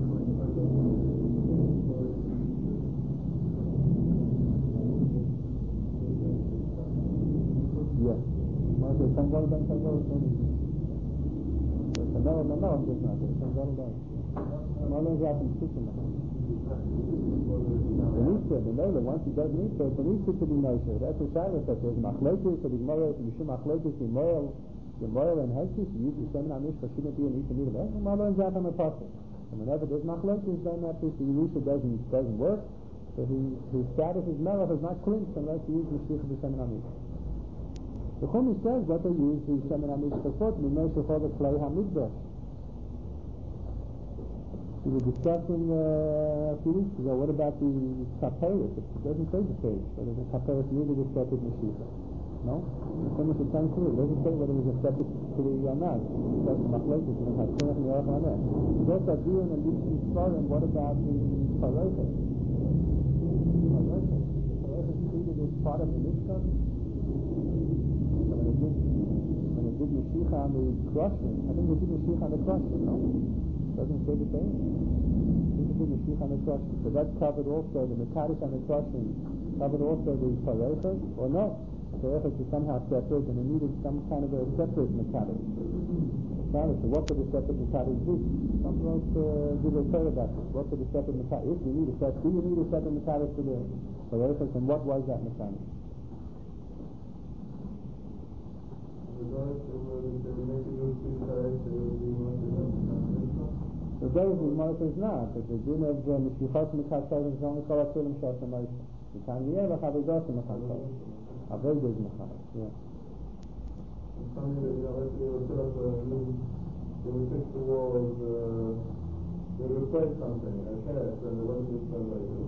Yeah. Well, there's some water down, some water down. There's some water down, no, there's not. There's some water down. Well, there's that in Sissim. The Nisa, the Mela, once he does Nisa, it's a Nisa to be Moshe. That's a Shaila that there's Machlokes, so the Gemara, the Yishum Machlokes, the Moel, the Moel and Hektish, you use the Shem and HaMishcha, shouldn't be a Nisa neither. The Gemara learns that from a Apostle. And whenever there's Machlokes, then that is the Yerusha doesn't, doesn't work. So he, his status as Melech is not clinched unless he uses Mashiach B'Shem and HaMishcha. The Chumash says what they use the Shem and HaMishcha for, to be Moshe for the Klei HaMikdash. We were discussing uh, a few weeks ago, what about the Kaperis? It doesn't say the page, whether the Kaperis needed a separate Mashiach. No? The Chumash is kind of clear. It doesn't say whether it was a separate Kli or not. It doesn't Machlokes, it has Chinuch and Yerach on that. There's a view in the Lishon Svarim, what about the Parechas? Parechas. The Parechas treated as part of the Mishkan. So when it did, when it did Mashiach on the crushing, I think they did Mashiach on the crushing, no? Doesn't say the same. People do Mashiach on the crushing. So that covered also the Mekadosh on the crushing, covered also the Parechas, or no? The Parechas is somehow separate and it needed some kind of a separate Mekadosh. So what could the separate Mekadosh do? Some wrote uh, give a prayer about this. What could the separate Mekadosh? If you need a separate, do you need a separate Mekadosh for the Parechas, and what was that Mekadosh? The those who Moshe is not, but the din of Meshichot Mekasher is only called Afilim Shosha Moshe. The time we have a Chavidos Mekasher. Avodah is Mekasher, yeah. Something that, you know, let's say they would put up a new, they would fix the wall of the, they would replace something, a chest, and it wasn't just done like this.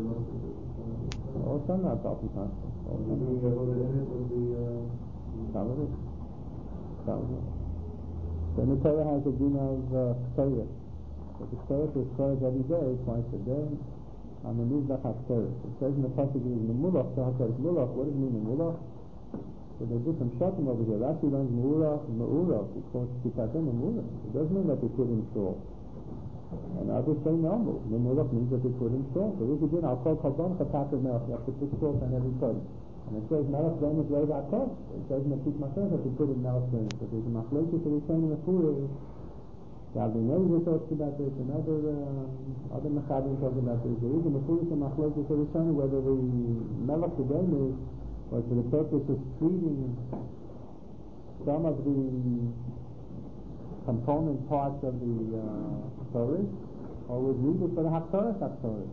Also not often time. Also doing a little in it would be, uh... Probably. Probably. So the Torah has a din of Torah. So the Torah is Torah every day, twice a day, on the Mizrach HaTorah. It says in the passage it is Memulach, so HaTorah is Mulach. What does it mean, Memulach? So there's different shotting over here. Rashi learns Me'urach, Me'urach. He calls Kitatem Me'urach. It doesn't mean that they put in salt. And others say no. Memulach means that they put in salt. So there's a din, I'll call Kalbon Chatakat Melech. You have to put salt on every plate. And it says Melech Zayin is Reiv HaTorah. It says in the Pit Masech that they put in Melech Zayin. So there's a Machlokes that they say in the Fura Rabbi Meir talks about this, and other uh, other Mechadim talk about this. There is a Mefurish and Machlokes Rishonim whether the Melech Kedemah was for the purpose of treating some of the component parts of the uh, Torah, or was needed for the Haftarah Haftarah.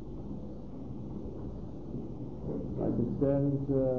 Like it says,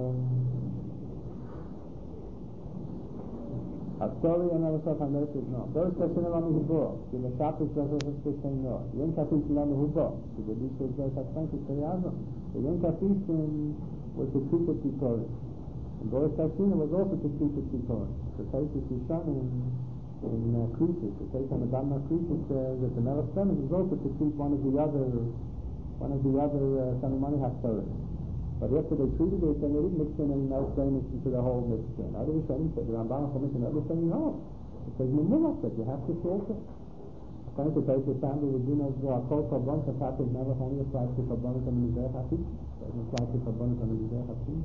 Haftarah and Avasaf HaMelech no. Those Kashin Alam Hubor, the Lashapis Zazos Kistain no. The Yom Kafis Alam Hubor, the Bedishos Zazos Kistain Kayazam. The Yom Kafis was to treat the Torah. And Boris Kashin was also to treat the Torah. The case is Yishan in uh, Croesus. The case on the Dhamma Croesus says that the Melech Tzemach is also to treat one of the other one of the other uh, Sanimani Haftarah. But after they treated it, then they didn't mix in any Melech Tzemach into the whole mixture. And other Rishonim said, the Rambam Chumash and others saying no. It says Mimulach, that you have to salt it. According to Pesach Samuel, we do know that Kol Korban Katat is Melech only applies to Korbanos and Mizrach Hafid. It doesn't apply to Korbanos and Mizrach Hafid.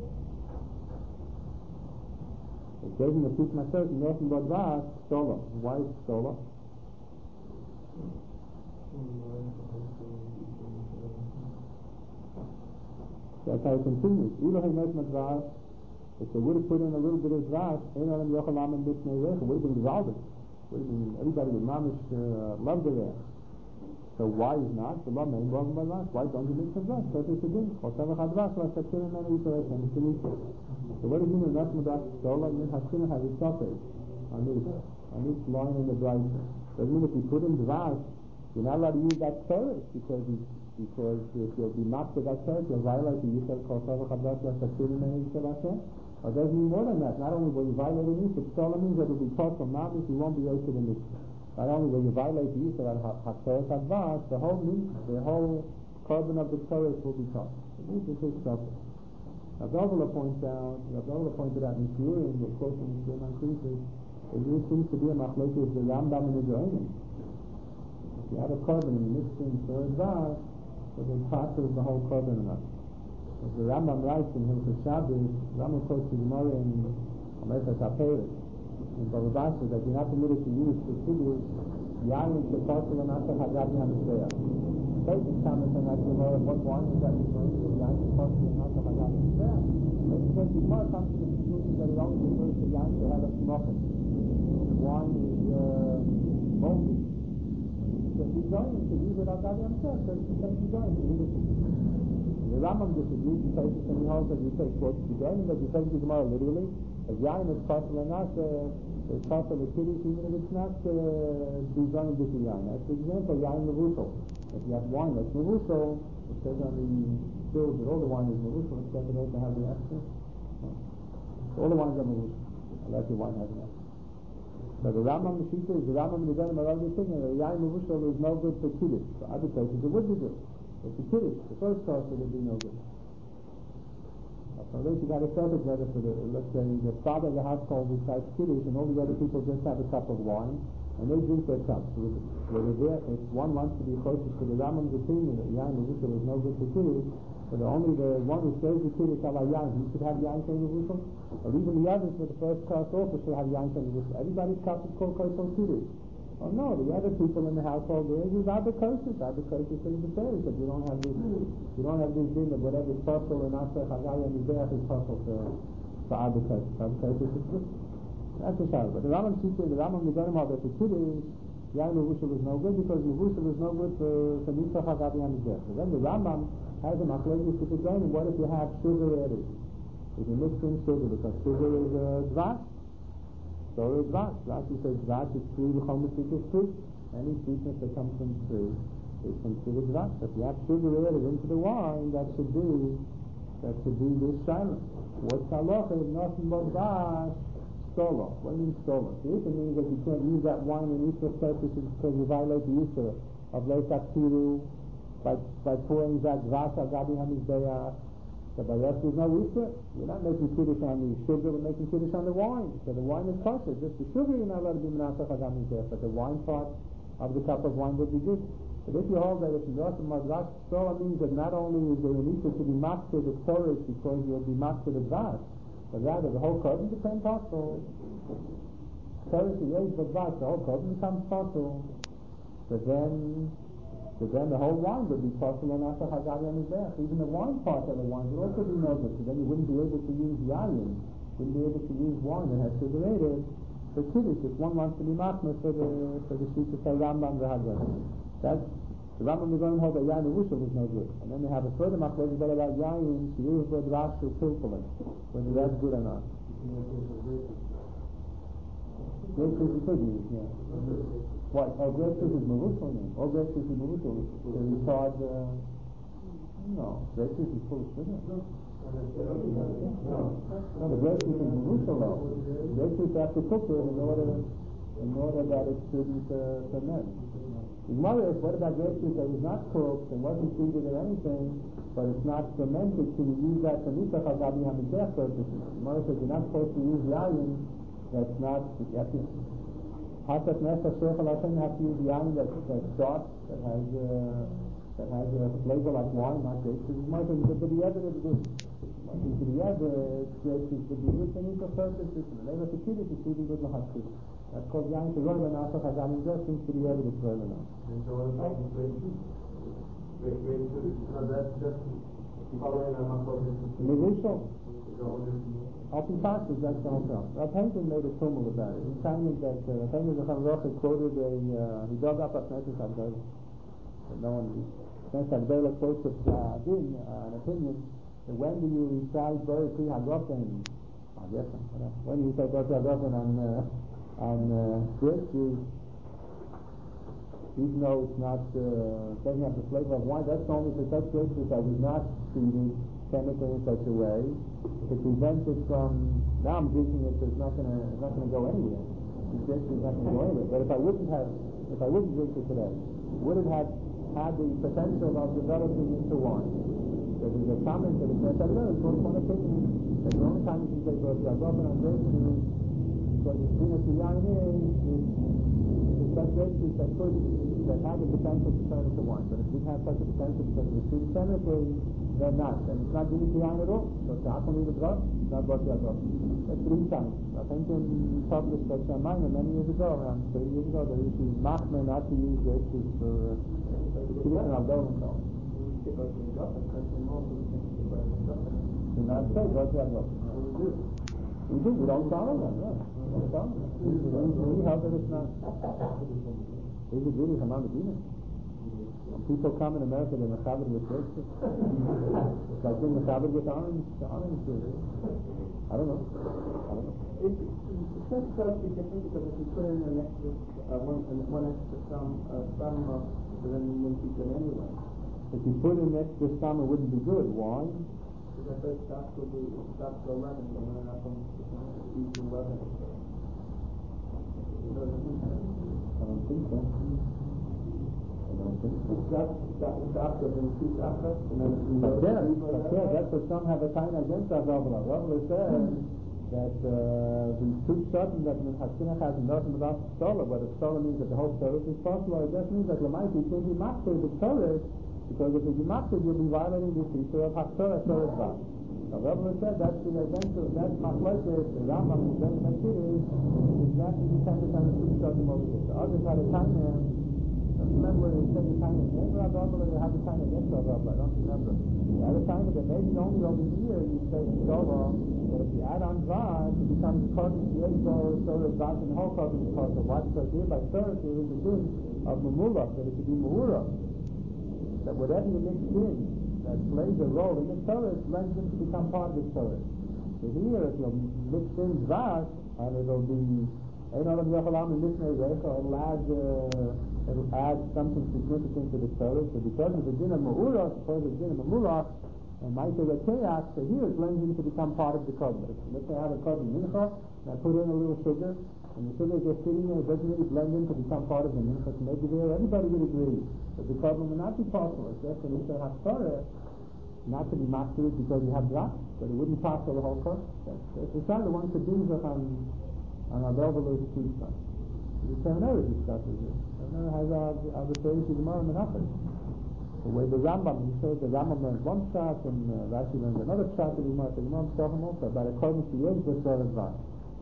It says in the Pit Maseret, North and Bodvas, Stola. Why is Stola? That's how it continues. Elohim North Madvas, if they would have put in a little bit of Dvash, Elohim Yochalam and B'Shnei Rech, it would have been Gvaldik. Would have been, everybody would mamish uh, love the Rech. So why is not? The law name wasn't by Dvash. Why don't you mix the Dvash? Because it's a din. Chosavach HaDvash, la Shakir and Mene Yisrael, and it's a Yisrael. So what does it mean? Not Madvas Stola, mean Hashina has a topic on this, on this line in the Bright. Doesn't mean if you put in Dvash, you're not allowed to use that Torah, because you, because if you'll be mocked with that Torah, you'll violate the Yisrael, Chosavach HaDvash, la Shakir and Mene Yisrael Hashem. Or it doesn't mean more than that. Not only will you violate the Yisrael, Stola means that it will be taught from Mavis, you won't be able to the Mitzvah. Not only will you violate the Yisrael HaTorah HaDvash, the whole the whole carbon of the Torah will be taught. This is his topic. Rabbi points out, Rabbi pointed out in Purim, we're quoting in Purim on Croesus, it really seems to be a machlokes of the Rambam and the Geonim. If you have a carbon and you mix in for a Dvash, so the part of the whole carbon enough. As the Rambam writes in Hilchos Shabbos, Rambam quotes the Gemara in Amerchas HaPeres, in Bava Basra, that you're not permitted to use for Kiddush, Yain, Shepartel, and Asher Hagabi HaMizbeach. Basic comments on that Gemara, what wine is that referring to? Yain, Shepartel, and Asher Hagabi HaMizbeach. Maybe because the Gemara comes to the conclusion that it only refers to Yain Shehelas Mochin. The wine is uh, moldy. So if you're going to use it Hagabi HaMizbeach, so it's the same you're going to use it. The Rambam disagrees with Pesach and he holds that you take quotes to Geonim, but you take the Gemara literally. As Yain is possible or not, uh, it's possible with Kiddush, even if it's not designed with the Yain. As for example, Yain Mevusel. If you have wine that's Mevusel, it says on the stills that all the wine is Mevusel, except it also has the extra. So all the wines are Mevusel, unless the wine has an extra. So the Rambam, the Shita is, the Rambam and the Geonim are all the thing, and the Yain Mevusel is no good for Kiddush. For other places it would be good. But for Kiddush, the first course, it would be no good. So unless you got a perfect weather for the, let's say, the father of the household recites Kiddush and all the other people just have a cup of wine and they drink their cup. So whether there, if one wants to be closest to the Rambam's opinion that Yain Mevusel is no good for Kiddush, but only the one who says the Kiddush ala Yain, he should have Yain Mevusel, or even the others for the first class also should have Yain Mevusel. Everybody's cup is called Kosel Kiddush. Oh no, the other people in the household there use Abikosis. Abikosis is the fairy, but you don't have this you don't have this thing of whatever is possible in Asher Chagaya and Mizbeach is possible for for Abikosis. Abikosis is good. That's the shadow. But the Rambam teaches the Rambam the Geonim that the Kiddush, Yain Mevusel is no good because Mevusel is no good for for Mitzvah Chagaya and Mizbeach. So then the Rambam has a machlokes with the Geonim. What if you have sugar added? If you mix in sugar, because sugar is uh, Dvash. So is Dvash. Rashi says Dvash is free, the Chometik is free. Any sweetness that comes from tree is considered Dvash. If you have sugar added into the wine, that should be that should be this silent. What's halacha is nothing but Dvash, Stola. What do you mean Stola? The Yisra means that you can't use that wine in Yisra's purposes because you violate the Yisra of Leitak Tiru by, by pouring that Dvash al Gabi HaMizbeach. So by that there's no Yisra. We're not making Kiddush on the sugar, we're making Kiddush on the wine. So the wine is kosher. Just the sugar you're not allowed to be Menasach Hagam there, but the wine part of the cup of wine would be good. But if you hold that if you also Mazak Stola means that not only is there an Yisra to be mocked to the Torah because you'll be mocked to the Dvash, but rather the whole carbon depends also. Teres the age of Vas, the whole korban becomes possible. But then, but then the whole wine would be possible and after Hagari on his back. Even the wine part of the wine would also be noble. So then you wouldn't be able to use yayin, wouldn't be able to use wine that has sugar for kiddush if one wants to be machmer for the for the sheet of Rambam the Hagari. That's the Rambam is going to hold that yayin uvushal is no good. And then they have a further machmer about yayin shiur for the rashu pilpulin, whether that's good or not. Grapefruit you could use, yeah. What? Oh, grapefruit is mavushal then. Oh, grapefruit is mavushal. So you charge, uh, no, grapefruit is full of sugar. No, the grapefruit is mavushal though. Grapefruit have to cook it in order, in order that it shouldn't uh, ferment. The Gemara is, what about grapefruit that was not cooked and wasn't treated or anything, but it's not fermented? Can you use that for Nisach al-Gabi HaMizbech purposes? The Gemara says you're not supposed to use yayin that's not, you have to, Hasat Nefesh Shechel Hashem, you have to use yayin that's, that's dark, that has, uh, that has a flavor like wine, not grapefruit. The Gemara says, but the other is good. The other grapefruit would be used for Nisach purposes, and the name of the kiddush is even good l'chassid. That's called yayin to roiv and asach hagam zeh seems to be evidence for it now. So what about grapefruit? Grapefruit, so that's just following a machodesh. Mevushal. Open taxes, that's the whole thing. Rav Henkin made a tumult about it. He claimed that uh, Rav Henkin Zechon quoted a, uh, he dug up a Knesset Agdala. No one, Knesset Agdala quotes a, uh, din, uh, an opinion, that when do you recite Bari Pri Hagofen, I guess, when do you recite Bari Pri Hagofen on, uh, on uh, grape juice, even though it's not, uh, doesn't have the flavor of wine, that's only for such grape juice that was not treated chemically in such a way to prevent it from, now I'm drinking it so it's not gonna, it's not gonna go anywhere. This grape juice is not gonna go anywhere. But if I wouldn't have, if I wouldn't drink it today, would it have had the potential of developing into wine? So there's a comment that it's not that good, it's one opinion, that the only time you can say, well, if you're on grape juice, because the thing that the yayin is, is, is such grape juice that could, that had the potential to turn into wine. But if it didn't have such a potential because it was treated chemically, then not. And it's not doing the yayin at all. So it's not only the drug, it's not what the other. That's three times. I think in published such a minor many years ago, around thirty years ago, they used to use machmer not to use grape juice for the kiddush and Avdol and so on. Do not say, go to Avdol. We do, we don't follow them, yeah. We don't follow them. We, we help that it's not. Is it really Haman Medina? When people come in America, they're mechaber with grapefruit. It's like being mechaber with orange, orange juice. I don't know. I don't know. It, it's necessarily to be different because if you put in an extra, uh, one, one extra sum, uh, sum of, then you wouldn't be good anyway. If you put in extra sum, it wouldn't be good. Why? Because I first stopped to the stopped to eleven, and then up on each eleven. I don't think so. I don't think so. Stop, stop, stop, and then two after, and then But yeah, but yeah, that's what some have a time against us. Ravla says that uh, the two certain that the Hashkinach has nothing without Stola, but if Stola means that the whole service is possible, it just means that Lamaiti can't be master the service, because if you be master, you'll be violating the feature of Hashtorah Torah Vat. Now Ravla said that's the against that's Machlokes, the Rambam who's very Mekiddush, is exactly the same as the two certain over here. So others had a time there. I don't remember whether they said the time against Rav Ravla or they had the time against Rav Ravla. I don't remember. They had a time that maybe only over here you say Stola, but if you add on Vat, it becomes Korban Yezbo, Torah Vat, and the whole Korban is possible. Why? Because here by Torah there is a din of Mamula, that it should be Mahura. That whatever you mix in that plays a role in the Torah, it lends them to become part of the Torah. So here, if you'll mix in Vat, and it'll be Ein Olam Yochalam and Mishnei Recha, it'll add, uh, it'll add something significant to the Torah. So because of the din of Ma'urah, because of the din of Mamulach, and Ma'aseh Rekeach, so here it blends in to become part of the Korban. Let's say I have a Korban Mincha, and I put in a little sugar, and the sugar is just sitting there, it doesn't really blend in to become part of the Mincha. So maybe there, everybody would agree that the Korban will not be possible. It's just an Isha HaTorah, not to be mastered because you have drops, but it wouldn't pass the whole course. It's the side that one could do on on our Belvalos two stuff. The Seminary discusses it. The Seminary has our the Torah Gemara and Menachem. The way the Rambam, he says the Rambam learns one shot and uh, Rashi learns another shot. The Gemara, the Gemara is talking also about a Korban Shiyez B'Sor Advan.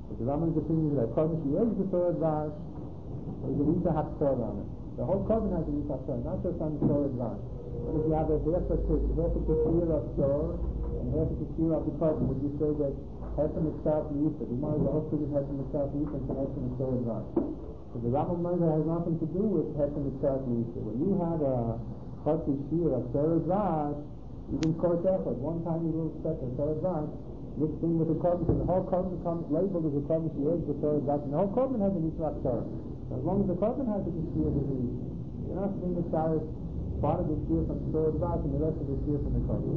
But the Rambam's opinion is that Kodesh Yeh the third Vash is an Isa Haftar on it. The whole Korban has an Isa Haftar, not just on the third Vash. But if you have a Hefer Kishir of Tor and Hefer Kishir of the Korban, would you say that Hefer itself and Isa, the Gemara is also with Hefer itself and Isa and Hefer the third Vash? So the Rambam knows that has nothing to do with Hefer itself and Isa. When you have a Chotzi Shir of third Vash, you can quote effort. One tiny little speck of third Vash mixed in with the Korban, so the whole Korban comes labeled as a Korban Shir the third Vash, and the whole Korban has an Isa Haftar. As long as the Korban has a Kishir disease, you're not seeing the Shire part of the Shir from the third Vash and the rest of the Shir from the Korban.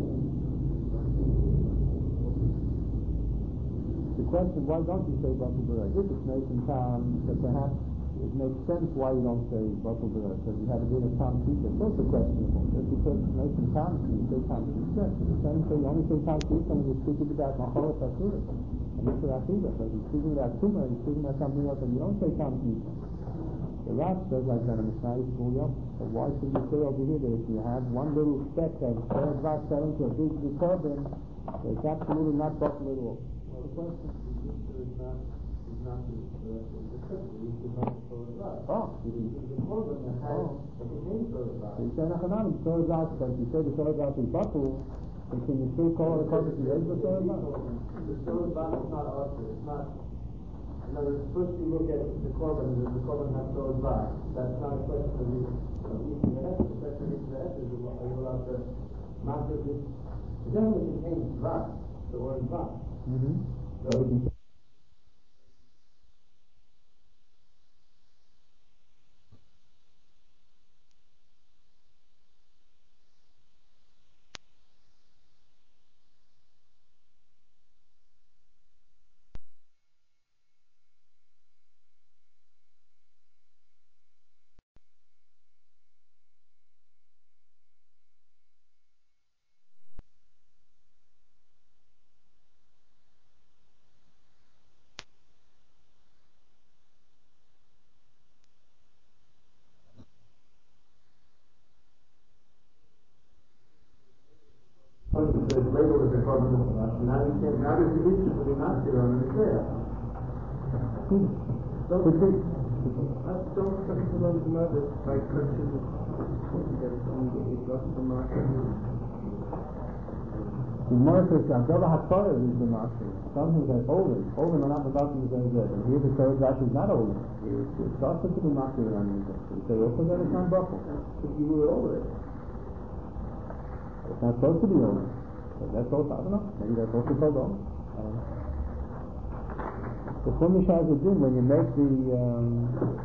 The question, why don't you say Batul Berei? If it's Nathan Tam, that perhaps it makes sense why you don't say Batul Berei, because you have a bit of Tam Tisha. It's also questionable. Just because Nathan Tam, you say Tam Tisha. The same say you only say Tam Tisha when you're speaking about Machorat Asurim. And Mitzvah Achida. But you're speaking about Tumah, you're speaking about something else, and you don't say Tam Tisha. The Rav says like that in the Mishnah School, yeah. So why should you say over here that if you have one little speck of third Vash fell into a big Korban, it's absolutely not Batul at all? Well, the question is not is not the Oh, it is the Korban that has that contains third Vash. So you say Nachanam, third Vash, but if you say the third Vash is Batul, then can you still call it a Korban to raise the third Vash? The third Vash is not usher. It's not. In other words, first you look at the Korban, and the Korban has third Vash. That's not a question of the of eating the Hesed. The question of eating the Hesed is are you allowed to not just it definitely contains Vash, the word Vash. Mm-hmm. So, the label is the Korban of Vash. Now you can't. Now there's the issue for the master on the sale. So could be. That's don't come to the mother by touching the that's only it lost the market. The Gemara says Gavdava Haftarah is the master. Something that's older. Older are not about to be very good. And here the third Vash is not older. It's also to be master on the So you say also that it's not Batul. If you were over it. It's not supposed to be over. So that's also, I don't know, maybe that's also called over. Um, the Chumash has a din when you make the um,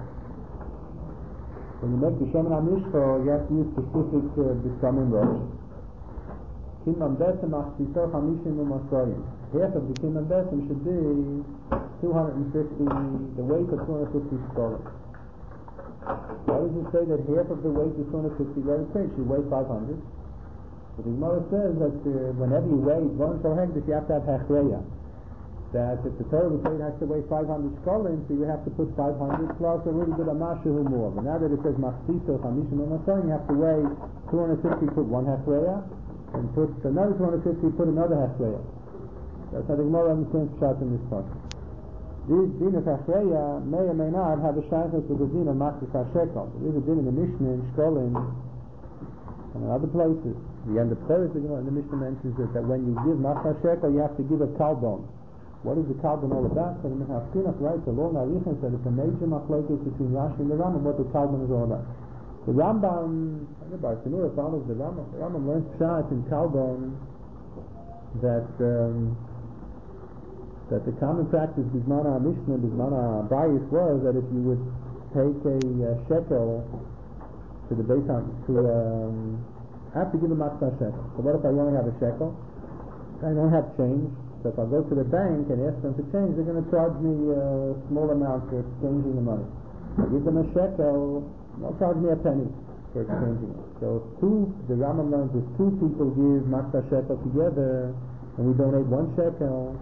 when you make the Shemen HaMishcha, you have to use specific uh, B'samim Rosh. Kimam Besim Achtisor Chamishim U'Masayim. Half of the Kimam Besim should be two hundred fifty, the weight of two hundred fifty scholars. Why does it say that half of the weight is two hundred fifty? Well, it's saying it should weigh five hundred. But the Gemara says that uh, whenever you weigh one shal hekdesh, you have to have hechreya. That if the Torah would say it has to weigh five hundred shkolim, so you have to put five hundred plus a little bit of mashahu more. But now that it says machzito chamishim u'masayim, you have to weigh two hundred fifty, put one hechreya, and put another two hundred fifty, put another hechreya. That's how the Gemara understands pshat in this part. This din of hechreya may or may not have a shaykhus with the din of machzis hashekel. There is a din in the Mishnah in shkolim and in other places. The end of Peres, the Mishnah mentions it, that when you give Machzah Shekel, you have to give a kalbon. What is the kalbon all about? So the Minhafkinach writes, the Lord Narichin said it's a major machlokes between Rashi and the Rambam, what the kalbon is all about. The Rambam, the Bar Sinura follows the Rambam. The Rambam learns pshat in kalbon that um, that the common practice Bismana Mishnah, Bismana Bayis was that if you would take a uh, shekel to the Beit HaMikdash, to um, I have to give a Machzah shekel. So what if I only have a shekel? I don't have change. So if I go to the bank and ask them to change, they're going to charge me a small amount for exchanging the money. I give them a shekel, they'll charge me a penny for exchanging it. So if two, the Rambam learns if two people give Machzah shekel together and we donate one shekel,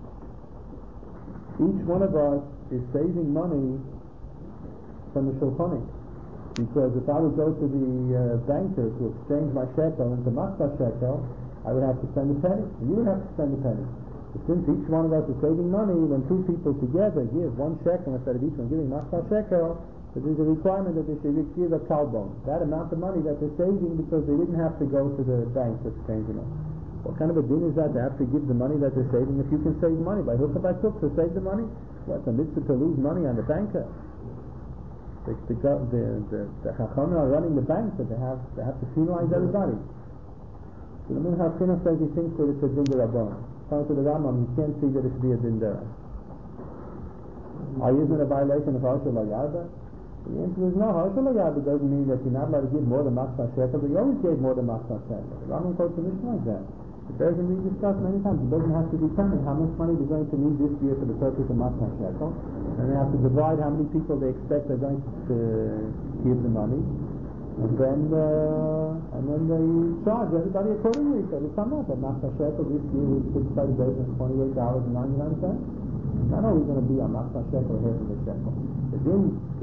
each one of us is saving money from the shulchanik. Because if I would go to the uh, banker to exchange my shekel into Machzah shekel, I would have to spend a penny, and you would have to spend a penny. Since each one of us is saving money, when two people together give one shekel instead of each one giving machzor shekel, so there's a requirement that they should give a kalbon. That amount of money that they're saving because they didn't have to go to the bank to exchange it. What kind of a din is that to have to give the money that they're saving if you can save money? By hook or by crook to save the money? What's a mitzvah to lose money on the banker? The the the, the, the Chachamim are running the bank, but they have they have to penalize everybody. So the Minhag Chinuch says he thinks that it's a din derabbanan. According to the Rambam, you can't see that it should be a din dera. Are you in a violation of Harshal Hayada? The answer is no. Harshal Hayada doesn't mean that you're not allowed to give more than machzor shekel, but you always gave more than machzor shekel. The Rambam quotes a mission like that. It doesn't be discussed many times. It doesn't have to determine how much money they're going to need this year for the purpose of machzor shekel, and they have to divide how many people they expect are going to give the money, and then uh, and then they charge everybody accordingly. So they come out that machzor shekel this year is fixed by the Beis Din twenty-eight dollars and ninety-nine cents. It's not always going to be a machzor shekel or half of a shekel. The din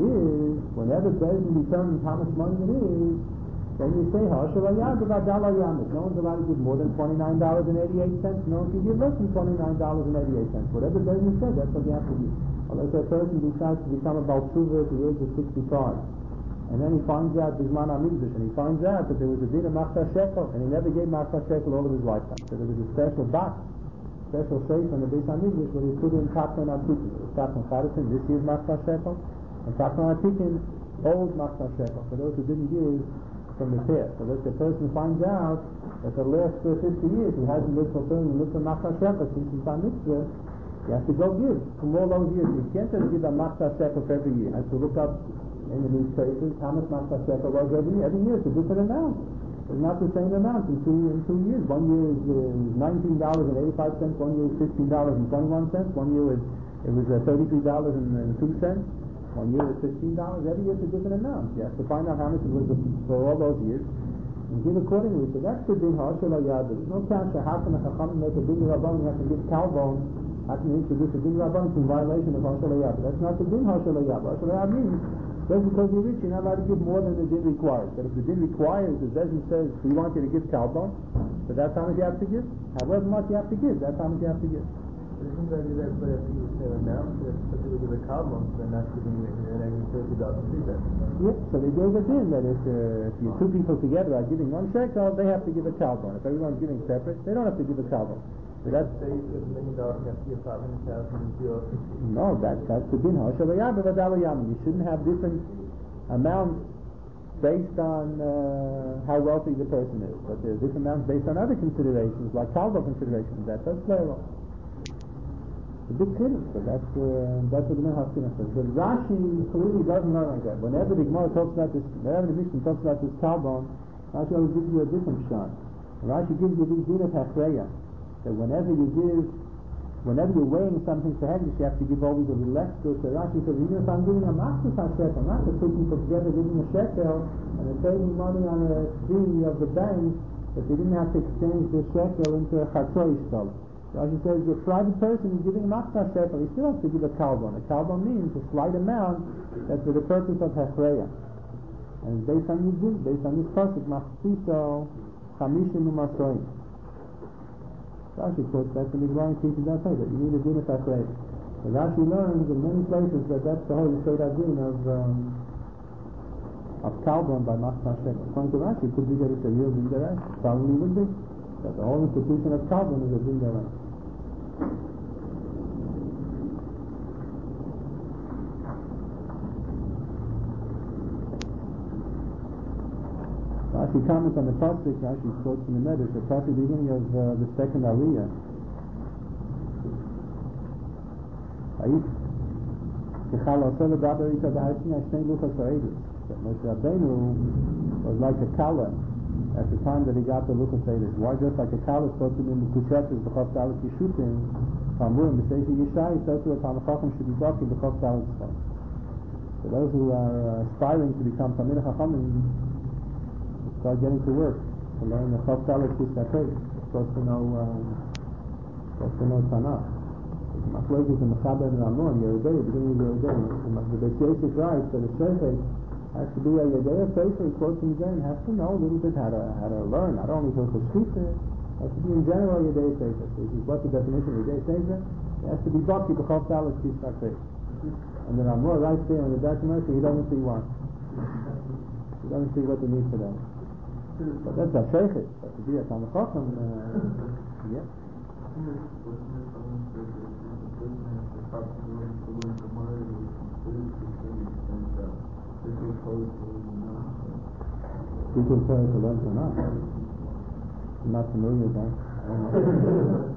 is whenever Beis Din determines how much money it is, then you say Harshal Hayada v'Adal Hayamid. No one's allowed to give more than twenty-nine dollars and eighty-eight cents. No one can give less than twenty-nine dollars and eighty-eight cents. Whatever Beis Din says, that's what you have to give. Unless that person decides to become a Baal Tshuva at the age of sixty-five. And then he finds out Bizman HaMikdash, and he finds out that there was a din of machzor shekel, and he never gave machzor shekel all of his lifetime. So there was a special box, special safe on the Beis HaMikdash where he put in Kaplan Atikin. It was Kaplan Chadasin, this year's machzor shekel, and Kaplan Atikin, old machzor shekel, for those who didn't give from the past. So that the person finds out that the last uh, fifty years he hasn't lived fulfilling the mitzvah machzor shekel since he's on mitzvah, you have to go give from all those years. You can't just give a machzor shekel for every year. You have to look up in the newspapers how much machzor shekel was every year. Every year it's a different amount. It's not the same amount in two in two years. One year is uh, nineteen dollars and eighty-five cents. One year is fifteen dollars and twenty-one cents. One year was it was uh, thirty-three dollars and two cents. One year is fifteen dollars. Every year it's a different amount. You have to find out how much it was for all those years and give accordingly. So that's the din Harshal Hayada. There's no kasha. How can a Chacham make a din derabbanan? You have to give kalbon. How can you introduce a din derabbanan in violation of Harshal Hayada? That's not the din Harshal Hayada. Harshal Hayada means just because you're rich, you're not allowed to give more than the din requires. But if the din requires, the Beis Din says, we want you to give kalbon, so that's how much you have to give. However much you have to give, that's how much you have to give. Isn't that you have to give the same amount? If people give a kalbon, they're not giving an extra thirty dollars feedback. Yeah, so they gave us in that if, uh, if you two people together are giving one shekel, they have to give a kalbon. If everyone's giving separate, they don't have to give a kalbon. So that's say you give a million dollars, you have to give five hundred thousand zero fifty. No, that that's the din Harshal Hayada v'Adal Hayamid. You shouldn't have different amounts based on uh, how wealthy the person is, but there are different amounts based on other considerations, like kalbon considerations. That does play a role. It's a big chiddush, but that's uh, that's what the Minhag Chinuch says. But Rashi clearly doesn't learn like that. Whenever the Gemara talks about this, whenever the Mishnah talks about this kalbon, Rashi always gives you a different shot. Rashi gives you this din of hachreya, that whenever you give, whenever you're weighing something for hegdish, you have to give always a little extra. So Rashi says, even if I'm giving a machzor shekel, not the two people together giving a shekel, and they're saving money on a fee of the bank, that they didn't have to exchange the shekel into a chatzor ishtal. Rashi says, the private person is giving a machzor shekel, he still has to give a kalbon. A kalbon means a slight amount that's for the purpose of hechreya. And based on this, based on this pasuk, machziso chamishim u'masoim. Rashi quotes that, and the Gemara teaches that way, that you need a din of hechreya. So Rashi learns in many places that that's the whole Yisod HaDin of um, of kalbon by machzor shekel. According to Rashi, it could be that it's a real din deraisa. Probably would be. That the whole institution of kalbon is a din deraisa. Rashi comments on the pasuk. Rashi quotes from the Medrash, the pasuk beginning of uh, the second Aliyah. That Moshe Rabbeinu was like a kala at the time that he got the Luchos Eidos. Why just like a kala spoke to him in the Kusetas, the Chav Dalet Yishutim, Tamurim, the Sefer Yishai, so to a Tamachachim should be talking the Chav Dalet Yishutim. So those who are uh, aspiring to become Tamid Chachamim start getting to work to learn the Chav Dalet Yishutim. Supposed to know, um, supposed to know Tanakh. Machlokes in the Mechaber and Ramon, Yeridei, beginning of Yeridei. The Beis Yosef writes that a Shechet has to be a Yedei Sefer, quotes him again, has to know a little bit how to how to learn, not only Hilchos Shita, It has to be in general Yedei Sefer. This is what's the definition of Yedei Sefer? It has to be Baki B'chol Talis Kishak Sefer. And then Amor right there on the document, he doesn't see why. He doesn't see what the need for that. But that's a Sheikh. But to be a Talmud Chacham, uh, yeah. People try to learn to not. I'm not familiar with that. I don't know.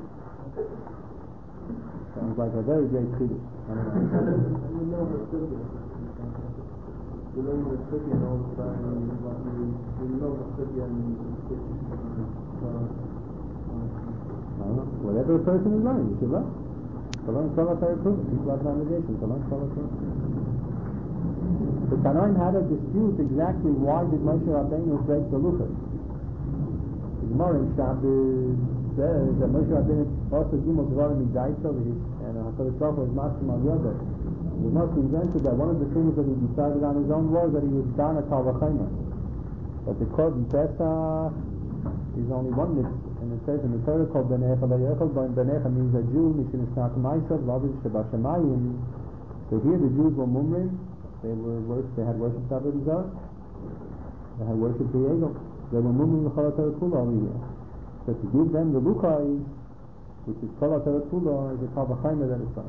Sounds like a very great Kiddush. I don't know. You know the Sugya. You learn the Sugya all the time. You know the Sugya and I don't know. Whatever a person is learning, you should learn. To learn Salah Torah Proof. People have an obligation to learn Salah Torah. The Tanoim had a dispute exactly why did Moshe Rabbeinu break the luchos. The Gemara in Shabbos says that Moshe Rabbeinu also gimel dvarim midaito and HaKadosh Baruch Hu was maskim al yodeh. The Gemara presented that one of the things that he decided on his own was that he was done a kal v'chomer. But the Korban Pesach is only one mitzvah, and it says in the Torah called Benecha Vayechol, Benecha means a Jew, Mishin Esnat Ma'asav, Lavish Shabashamayim. So here the Jews were mumrim. They were worship, they had worshipped Avodah Zarah. They had worshipped the Egel. They were moving the Chol HaTorah Kula over here. So to give them the Luchai, which is Chol HaTorah Kula, is a Kal V'chaymer that is done.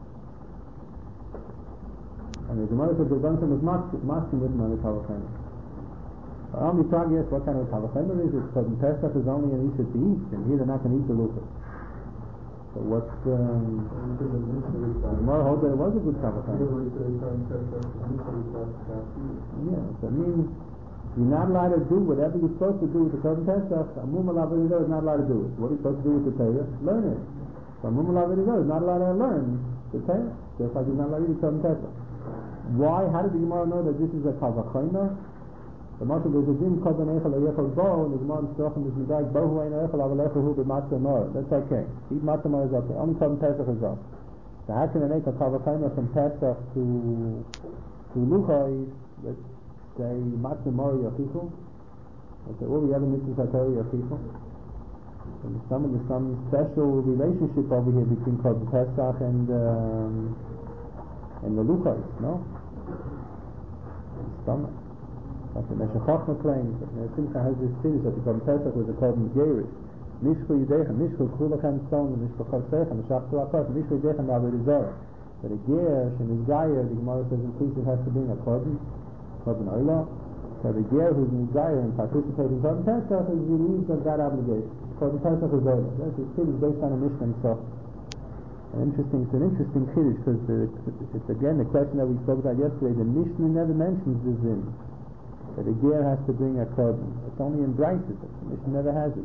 And the Gemara said the Gunson was masking with him on the Kal V'chaymer. Al Mitzvah, yes, what kind of Kal V'chaymer is it? Because Pesach is only an Isha to eat, and here they're not going to eat the Luchai. So what's um, the Gemara holds that it was a good Kal V'chaymer. Yeah, so it means you're not allowed to do whatever you're supposed to do with the Korban Pesach. A Mum Alav is not allowed to do it. What are you supposed to do with the Torah? Learn it. So a Mum Alav is not allowed to learn the Torah. Just like he's not allowed to do the Korban Pesach. Why? How did the Gemara know that this is a Kal V'chaymer? The Moshe was a din Korban Echel Yechel Bo, and the Gemara Mitzvachim is Midaik Bohu Ein Echel Aval Echel Hu B'Matzah Nor. That's okay. Eat Matzah Nor is okay. Only Korban Pesach is off. So how can I make a Kal V'chaymer from Pesach to to Luchai? Let's say Matzah Nor Yochichu. Let's say all the other mitzvahs are Torah Yochichu. And there's some there's some special relationship over here between Korban Pesach and um, and the Luchai. No. Stomach. Like the Meshech Chochmah claims that Simcha has this finish that the Korban Pesach was a Korban Gerish. Mishchu Yidechem, Mishchu Kulachem Tzon, Mishchu Chosechem, Mishchu Akot, Mishchu Yidechem Avodah Zarah. But a Gerish and his Gayer, the Gemara says in Pesach has to bring a Korban, Korban Oila. So the Ger who's in Gayer and participating in Korban Pesach is relieved of that obligation. Korban Pesach is Oila. That's his Kiddush based on a Mishnah himself. An interesting, it's an interesting Kiddush because it's again the question that we spoke about yesterday. The Mishnah never mentions the Zin. That a ger has to bring a korban. It's only in Braises. The Mishnah never has it.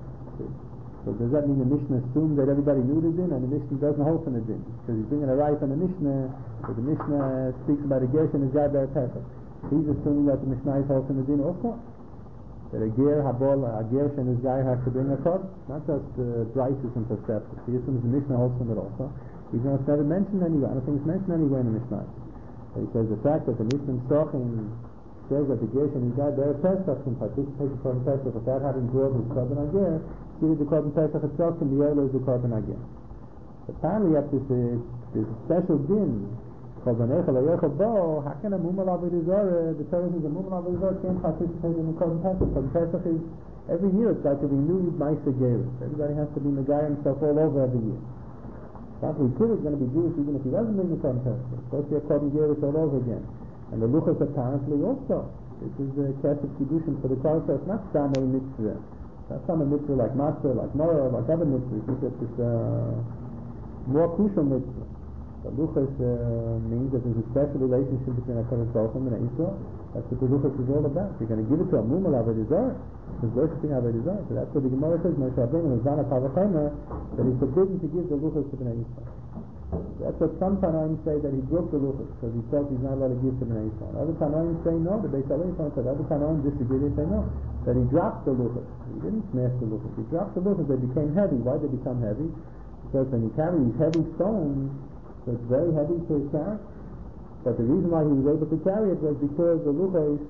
So does that mean the Mishnah assumed that everybody knew the din, and the Mishnah doesn't hold from the din? Because he's bringing a right on the Mishnah, but the Mishnah speaks about a ger and his guy Ber Pesach. He's assuming that the Mishnah is hold from the din also. That a ger, habol, a ger and his guy has to bring a korban. Not just uh, Braises and perceptions. He assumes the Mishnah holds from it also. Even though it's never mentioned anywhere. I don't think it's mentioned anywhere in the Mishnah. So he says the fact that the Mishnah talking says that the Ger and his guy Ber Pesach can participate in Korban Pesach without having brought his Korban Ager. See that the Korban Pesach itself can be able as the Korban Ager. Apparently, you have this, uh, this special din Korban Echel Yechel Bo. How can a Mum Alav Avodah? The Torah says a Mum Alav Avodah can't participate in the Korban Pesach. Korban Pesach is every year. It's like a renewed Ma'aser Geirus. Everybody has to be Megayer himself all over every year. Probably kid is going to be Jewish even if he doesn't bring the Korban Pesach. It's supposed to be a Korban Geirus all over again. And the Luchos apparently also. This is the Kesef Kiddushin for the Torah. It's not Samei Mitzvah. It's not Samei Mitzvah like Matzah, like Morah, like other mitzvahs. It's just a uh, more crucial mitzvah. The Luchos uh, means that there's a special relationship between HaKadosh Baruch Hu and Israel. That's what the Luchos is all about. You're going to give it to a Mum Alav Avodah Zarah. He's worshipping Avodah Zarah. So that's what the Gemara says. Moshe Rabbeinu was done a Kal V'chaymer that he's forbidden to give the Luchos to Bnei Israel. That's what some Tanoim say, that he broke the Luchos because he felt he's not allowed to give to Bnei Israel. Other Tanoim say no. The Beis Halevi said other Tanoim disagree. They say no, that he dropped the Luchos. He didn't smash the Luchos. He dropped the Luchos. They became heavy. Why did they become heavy? Because when you carry these heavy stones, so it's very heavy to carry. But the reason why he was able to carry it was because the Luchos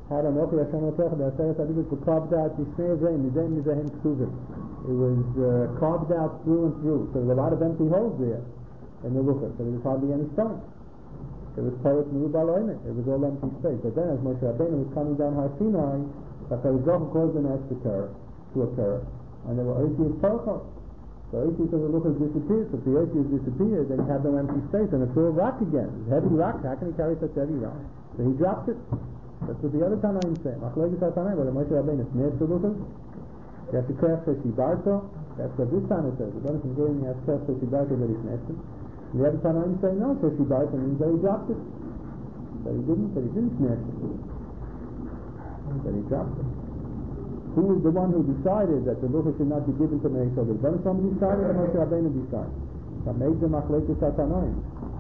had Anochi Hashem Elokecha B'Aseret HaDibros were carved out Yishnei Zeim Mizeim Mizeim Ksuvim. It was uh, carved out through and through. So there were a lot of empty holes there in the Luchos. So there was hardly any stone. It was Torah Merubal Oimet. It was all empty space. But then as Moshe Rabbeinu was coming down Har Sinai, HaKadosh Baruch Hu caused an edge to occur, to occur, and there were Oisius Torchos. The Oisius of the Luchos disappeared. So if the Oisius disappeared, then you have no empty space, and it's all rock again. It's heavy rock. How can he carry such heavy rock? So he dropped it. That's what the other Tanaim say. Machlokes HaTanaim, whether Moshe Rabbeinu smeared the Luchos, you have to craft for Shibarto. That's what this Tana says. The Baruch Hu has craft for Shibarto that he smashed it. The other Tanaim say no, so Shibarto means that he dropped it. That he didn't, that he didn't smash it. That he dropped it. Who was the one who decided that the Luchos should not be given to Meir Kodesh? The Baruch Hu decided, or Moshe Rabbeinu decided? That made the Machlokes HaTanaim.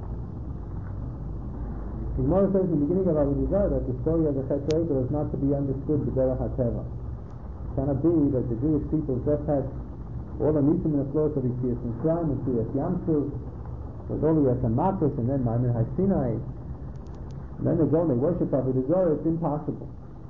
The Gemara says in the beginning of our desire that the story of the Chet HaEgel is not to be understood the Derech HaTeva. It cannot be that the Jewish people just had all the Nisim and the floors of Yitzias Mitzrayim and Kriyas Yamsuf, with all the Yashem Matos and then Maimon HaSinai, and then they go and they worship Avodah Zarah. It's impossible.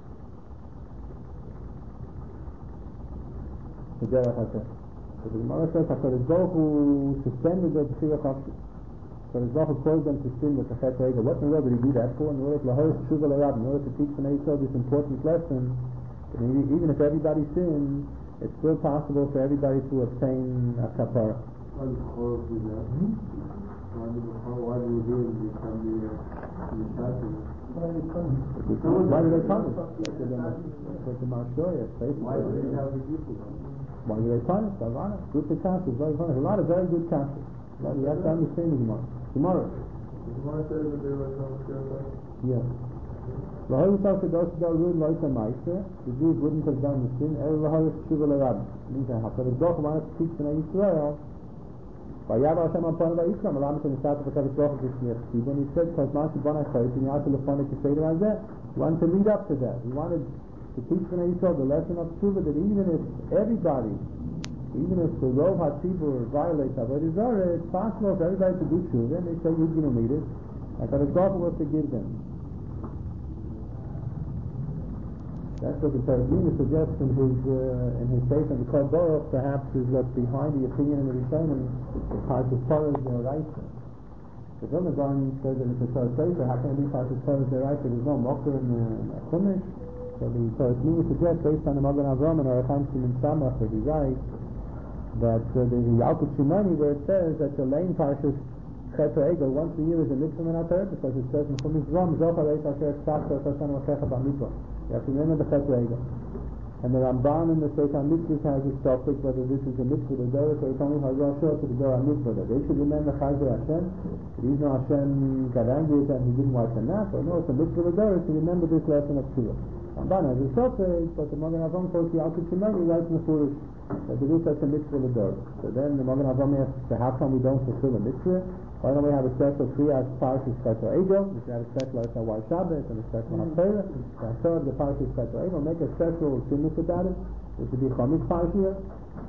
The Derech HaTeva. So the Gemara says HaKadosh Baruch Hu suspended the B'chira Chafshit. So the Baruch Hu caused them to sin with the Chet HaEgel. What in the world did he do that for? In order to Lahor Tshuva L'Rab, in order to teach the Israel this important lesson. Even if everybody sins, it's still possible for everybody to obtain a kapara. Why did Chorov do that? Why did Why did we do it? Become the Yishatim? Why did they punish? That's the Marshoya. Why did they have the people? Why did they punish? Avana. Good to counsel. Very funny. A lot of very good counsel. You have to understand the Gemara. Tomorrow. The Gemara says that they were some scared. Yes. The Jews wouldn't have done the sin. Means that HaKadosh Baruch Hu wanted to teach the Israel. Vayav Hashem upon Vayikram, allow me to start with HaKadosh Baruch Hu to see. When he said, "Because Mashi Bonai Chayit," and he asked the Lefonik to say to Razeh, he wanted to lead up to that. He wanted to teach the Israel the lesson of Tshuva, that even if everybody, even if the Rov HaTzibur violates Avodah Zarah, it's possible for everybody to do Tshuva, and they say you're going to lead it. HaKadosh Baruch Hu will forgive them. That's what the Targum suggests in his uh, in his faith in the Kol Baruch, perhaps is what's behind the opinion of the Rishonim, Parshas Torah D'Oraisa. The Vilna Gaon says that it's a Torah Sefer. How can it be Parshas Torah D'Oraisa? There's no Mocker in the Chumash. So the Targum suggests, based on the Magen Avraham and Arachaim Simin Samach, that he writes that uh, the Yalkut Shimoni, where it says that the lane Parshas Chet HaEgel once a year is a mitzvah min HaTorah, because it says in Chumash Zom Zochar Eis Asher Tzachta Hashem Elokecha B'Mitzvah. You have to remember the Chet HaEgel. And the Ramban in the Seitan Mitzvah has a topic whether this is a mitzvah to the Dorah, or it's only Hazar Shor to the Dorah Mitzvah. That they should remember Chazir Hashem, that even though Hashem got angry at them, he didn't wipe them out. So no, it's a mitzvah to the Dorah to remember this lesson of Tshuva. Ramban has a topic, but the Magen Avraham quotes the Yalkut Shimoni writes in the Furish that there is such a mitzvah to the Dorah. So then the Magen Avraham asks, so how come we don't fulfill a mitzvah? Why don't we have a special Kriyas Parshas Chet HaEgel? We should have a special Esawai Shabbos and a special HaTorah. The HaTorah of the Parshas Chet HaEgel, make a special sinus about it. This would be Chametz Parshas.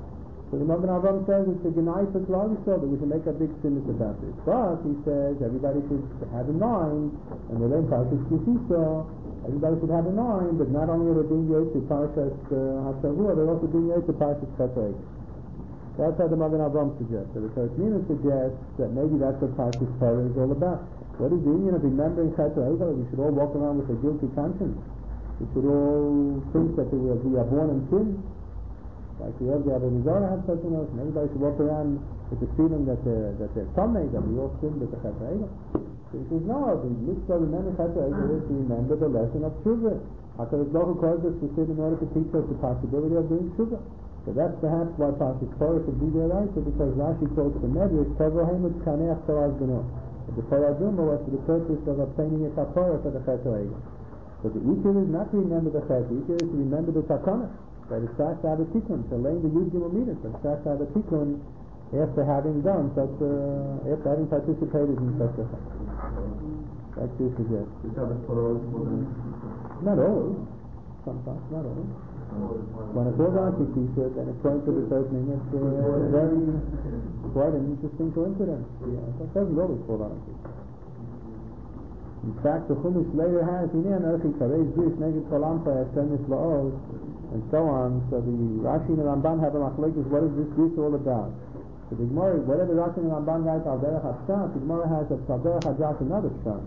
So the Magen Avraham says it's a Genai for Klal Yisrael that we should make a big sinus about this. But he says everybody should have in mind, and we learn Parshas Kisisa, everybody should have in mind that not only are they being yoked to Parshas uh, HaShavua, they're also being yoked to Parshas Chet HaEgel. That's how the Magen Avraham suggests. So the Targum suggests that maybe that's what Parshas Torah is all about. What is the union of remembering Chet HaEgel? We should all walk around with a guilty conscience. We should all think that we are, we are born in sin. Like the Rebbe Avodah Zarah had such a notion. Everybody should walk around with the feeling that they're, that they're tamei, that we all sin with the Chet HaEgel. So he says, no, the mitzvah remember Chet HaEgel is to remember the lesson of Tshuva. HaKadosh Baruch Hu caused us to sin in order to teach us the possibility of doing Tshuva. So that's perhaps why Parshas Torah should be there, right? So because Rashi quotes the Medrash, Tavohemus Kaneach Torah Geno. The Torah Duma was for the purpose of obtaining a kapara for the Chet HaEgel. So the Ikar is not to remember the Chet, the Ikar is to remember the Takana. That it starts out of Tikkun, so laying the Yud Gimel Midas, but it starts out of Tikkun after having done such a, after having participated in such a thing. That's your suggestion. Not always. Sometimes, not always. When it's all on Kisisa, then according to the Targum, it's uh, very, quite an interesting coincidence. Yeah, it doesn't always fall on Kisisa. In fact, the Chumash later has Hinen Erchi Karei Bris Neged Kolampa Esenis Laos and so on. So the Rashi and the Ramban have a machlokes. What is this bris all about? So the Gemara, whatever Rashi and the Ramban write al derech hapshat, the Gemara has a al derech hadas another pshat.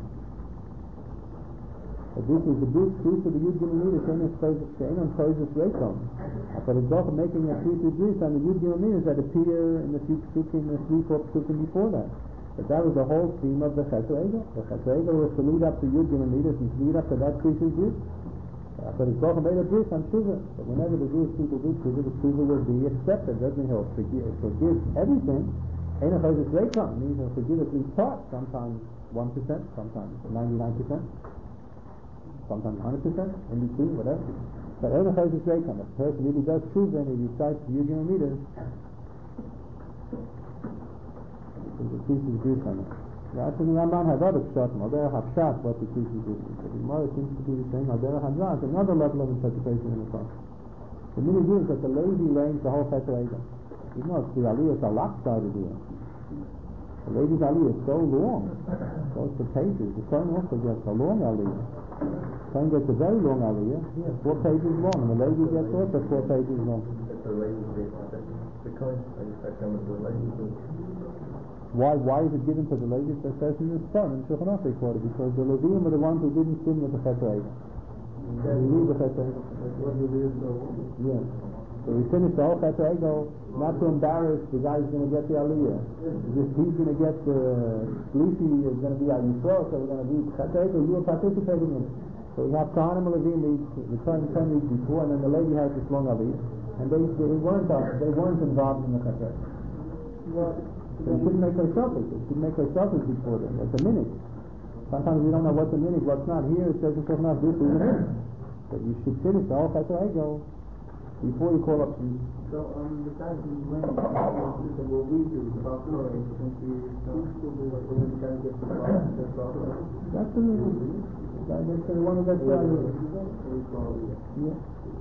But this is the bris bris of the Yud Gimel Midas She'enon Choizus Reikom. But it's also making a three bris on the Yud Gimel Midas that appear in the few psukim, the three four psukim before that. But that was the whole theme of the Cheser Egel. The Cheser Egel was to lead up to Yud Gimel Midas and to lead up to that Krisis bris. Uh, but it's also made a bris on Tshuva. But whenever the Jewish people do Tshuva, the Tshuva will be accepted. Doesn't mean he'll forgive, forgive everything. Ein Choizus Reikom means he'll forgive at least part. Sometimes one percent, sometimes ninety-nine percent, sometimes one hundred percent, in between, whatever. But Ein Choizus Reikom, if a person really does Tshuva and he recites the Yud Gimel Midas, the Krisis bris on it. Rashi and Ramban have other pshatim. Al derech hapshat, what the Krisis bris is. But the Gemara seems to be saying al derech hadas, another level of interpretation in the Torah. The meaning is that the Levi learns the whole Cheser Egel. You know, the Aliyah is a lopsided here. The Levi's Aliyah is so long, goes to pages. The Kohen also gets a long Aliyah. The Kohen gets a very long Aliyah, four pages long, and the Levi gets also four pages long. The Kohen, I come with the Levi. Why why is it given to the Levites? That says in the Torah, in Shulchan Aruch quoted, because the Leviim are the ones who didn't sin with the Cheser Egel. They leave the Cheser Egel. Yeah. So we finished the whole Cheser Egel, not to embarrass the guy who's going to get the Aliyah. If he's going to get the Shlishi, is going to be our Yisrael, so we're going to read Cheser Egel, you are participating in it. So we have Kohanim and Levim read, the Kohen ten reads before, and then the Levi has this long Aliyah. And they, they weren't they weren't involved in the Cheser Egel. They shouldn't make her selfish. They should make her selfish before them. That's a minute. Sometimes we don't know what's a minute, what's not. Here it says it's not this is a minute. But you should finish the whole Cheser Egel before you call up some. So um, the guys who went to will read the about Torah, since we don't when the guy gets the Torah, that's the that's the one that's the yeah.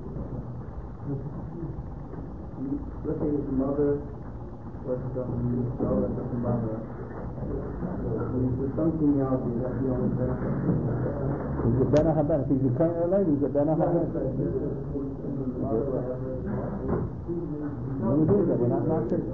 Let's say his mother was um, Torah, something about her. There's something else that the only benefit. He's a Ben HaBen. If he's a Kohen or a lady, he's a Ben HaBen. When we do that, we're not not kidding.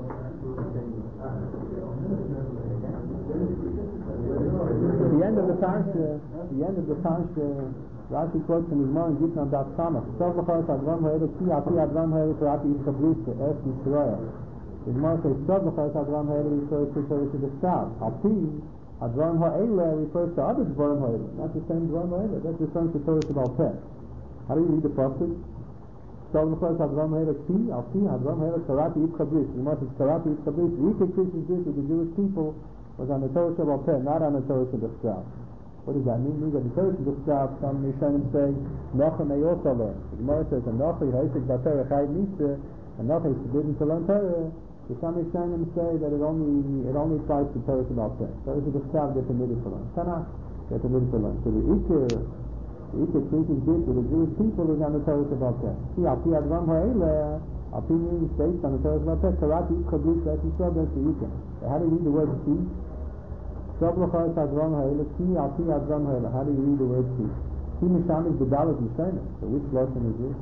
At the end of the parsha, the end of the parsha, Rashi quotes from his mom in Gittin Daf Samach. Tov l'chayos Adram ha'elet ki api Adram ha'elet rati yishkablis e'es Yisrael. The Gemara says, Tov l'chayos Adram ha'elet refers to the Shtav. Api Adram ha'elet refers to other Dvarim ha'elet. Not the same Dvarim ha'elet. That's referring to Torah Shabbat Peh. How do you read the pasuk? Tov l'chayos Adram ha'elet ki api Adram ha'elet rati yishkablis. The Gemara says, rati yishkablis. The Yikei Krisis bris of the Jewish people was on the Torah Shabbat Peh, not on the Torah Shabbat Shtav. What does that mean? It means that the Torah Shabbat Shtav, some Rishonim say, Nocha may also learn. The Gemara says, Nocha ha'isik b'Torah chayv nisa, and Nocha is forbidden to learn Torah. So some Rishonim say that it only it only applies to Torah Shabbat Peh. Torah Shabbat Shtav they're permitted to learn. Tanakh they're permitted to learn. So the Iker, the Iker Krisis bris with the Jewish people is on the Torah Shabbat Peh. See, Api Adram ha'eleh, Api means based on the Torah Shabbat Peh. Karati Kablis Eretz Yisrael, that's the Iker. So how do you read the word ki? Tov l'chayos Adram ha'eleh ki Api Adram ha'eleh. How do you read the word ki? Ki misham is bedalet mishanim. So which lashon is this?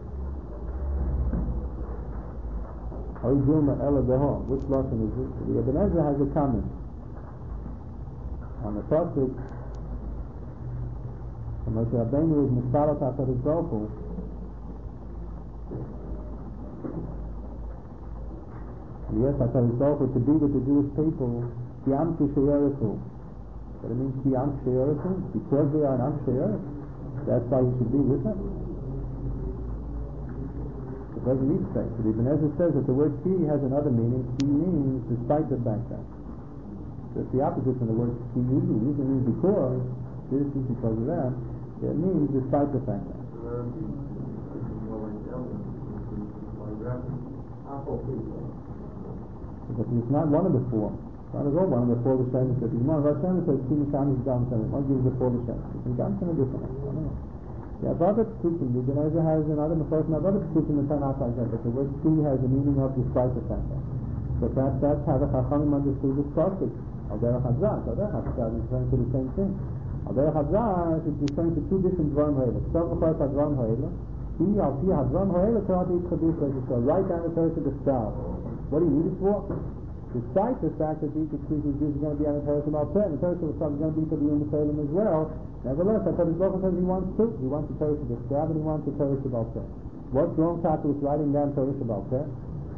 Oy Dilma Ela Deho. Which lashon is this? The Ibn Ezra has a comment on the pasuk. Moshe Rabbeinu is misparat HaKadosh Baruch Hu. Yes, HaKadosh Baruch Hu to be with the Jewish people. Ki am k'sheyeriku. But it means ki am k'sheyeriku, because they are an am k'sheyerik. That's why he should be with them. It doesn't need to say. So Ibn Ezra says that the word ki has another meaning. Ki means despite the fact that. So it's the opposite from the word ki usually. Usually means because, this is because of that. It means despite the fact that. But it's not one of the four. Not at all one of the four Rishonim says. One of Rishonim says, Ki Misham is Gam Shem. One gives the four Rishonim. And Gam Shem is different. I don't know. Yeah, but other Psukim, the Ibn Ezra has another Mephosh, and other Psukim in Tanakh like that, but the word Ki has the meaning of despite the fact that. So perhaps that's how the Chachamim understood this pasuk. Al derech hazak, al derech hazak is referring to the same thing. Al-Derech HaDrash is referring to two different Dvarim Ha'ela. K'sav B'chayt HaDvarim Ha'ela. He, Al-Pi HaDvarim Ha'ela, Karati Yitzchadush, as you shall write down the Torah to the stars. What do you need it for? Despite the fact that these exclusive Jews are going to be on the Torah Shabbat Peh, and the Torah Shabbat is going to be for the Yom Salem as well, nevertheless, HaKadosh Baruch Hu says he wants two. He wants the Torah Shabbat Peh, and he wants the Torah Shabbat Peh. What's wrong, Taka, with writing down Torah Shabbat Peh?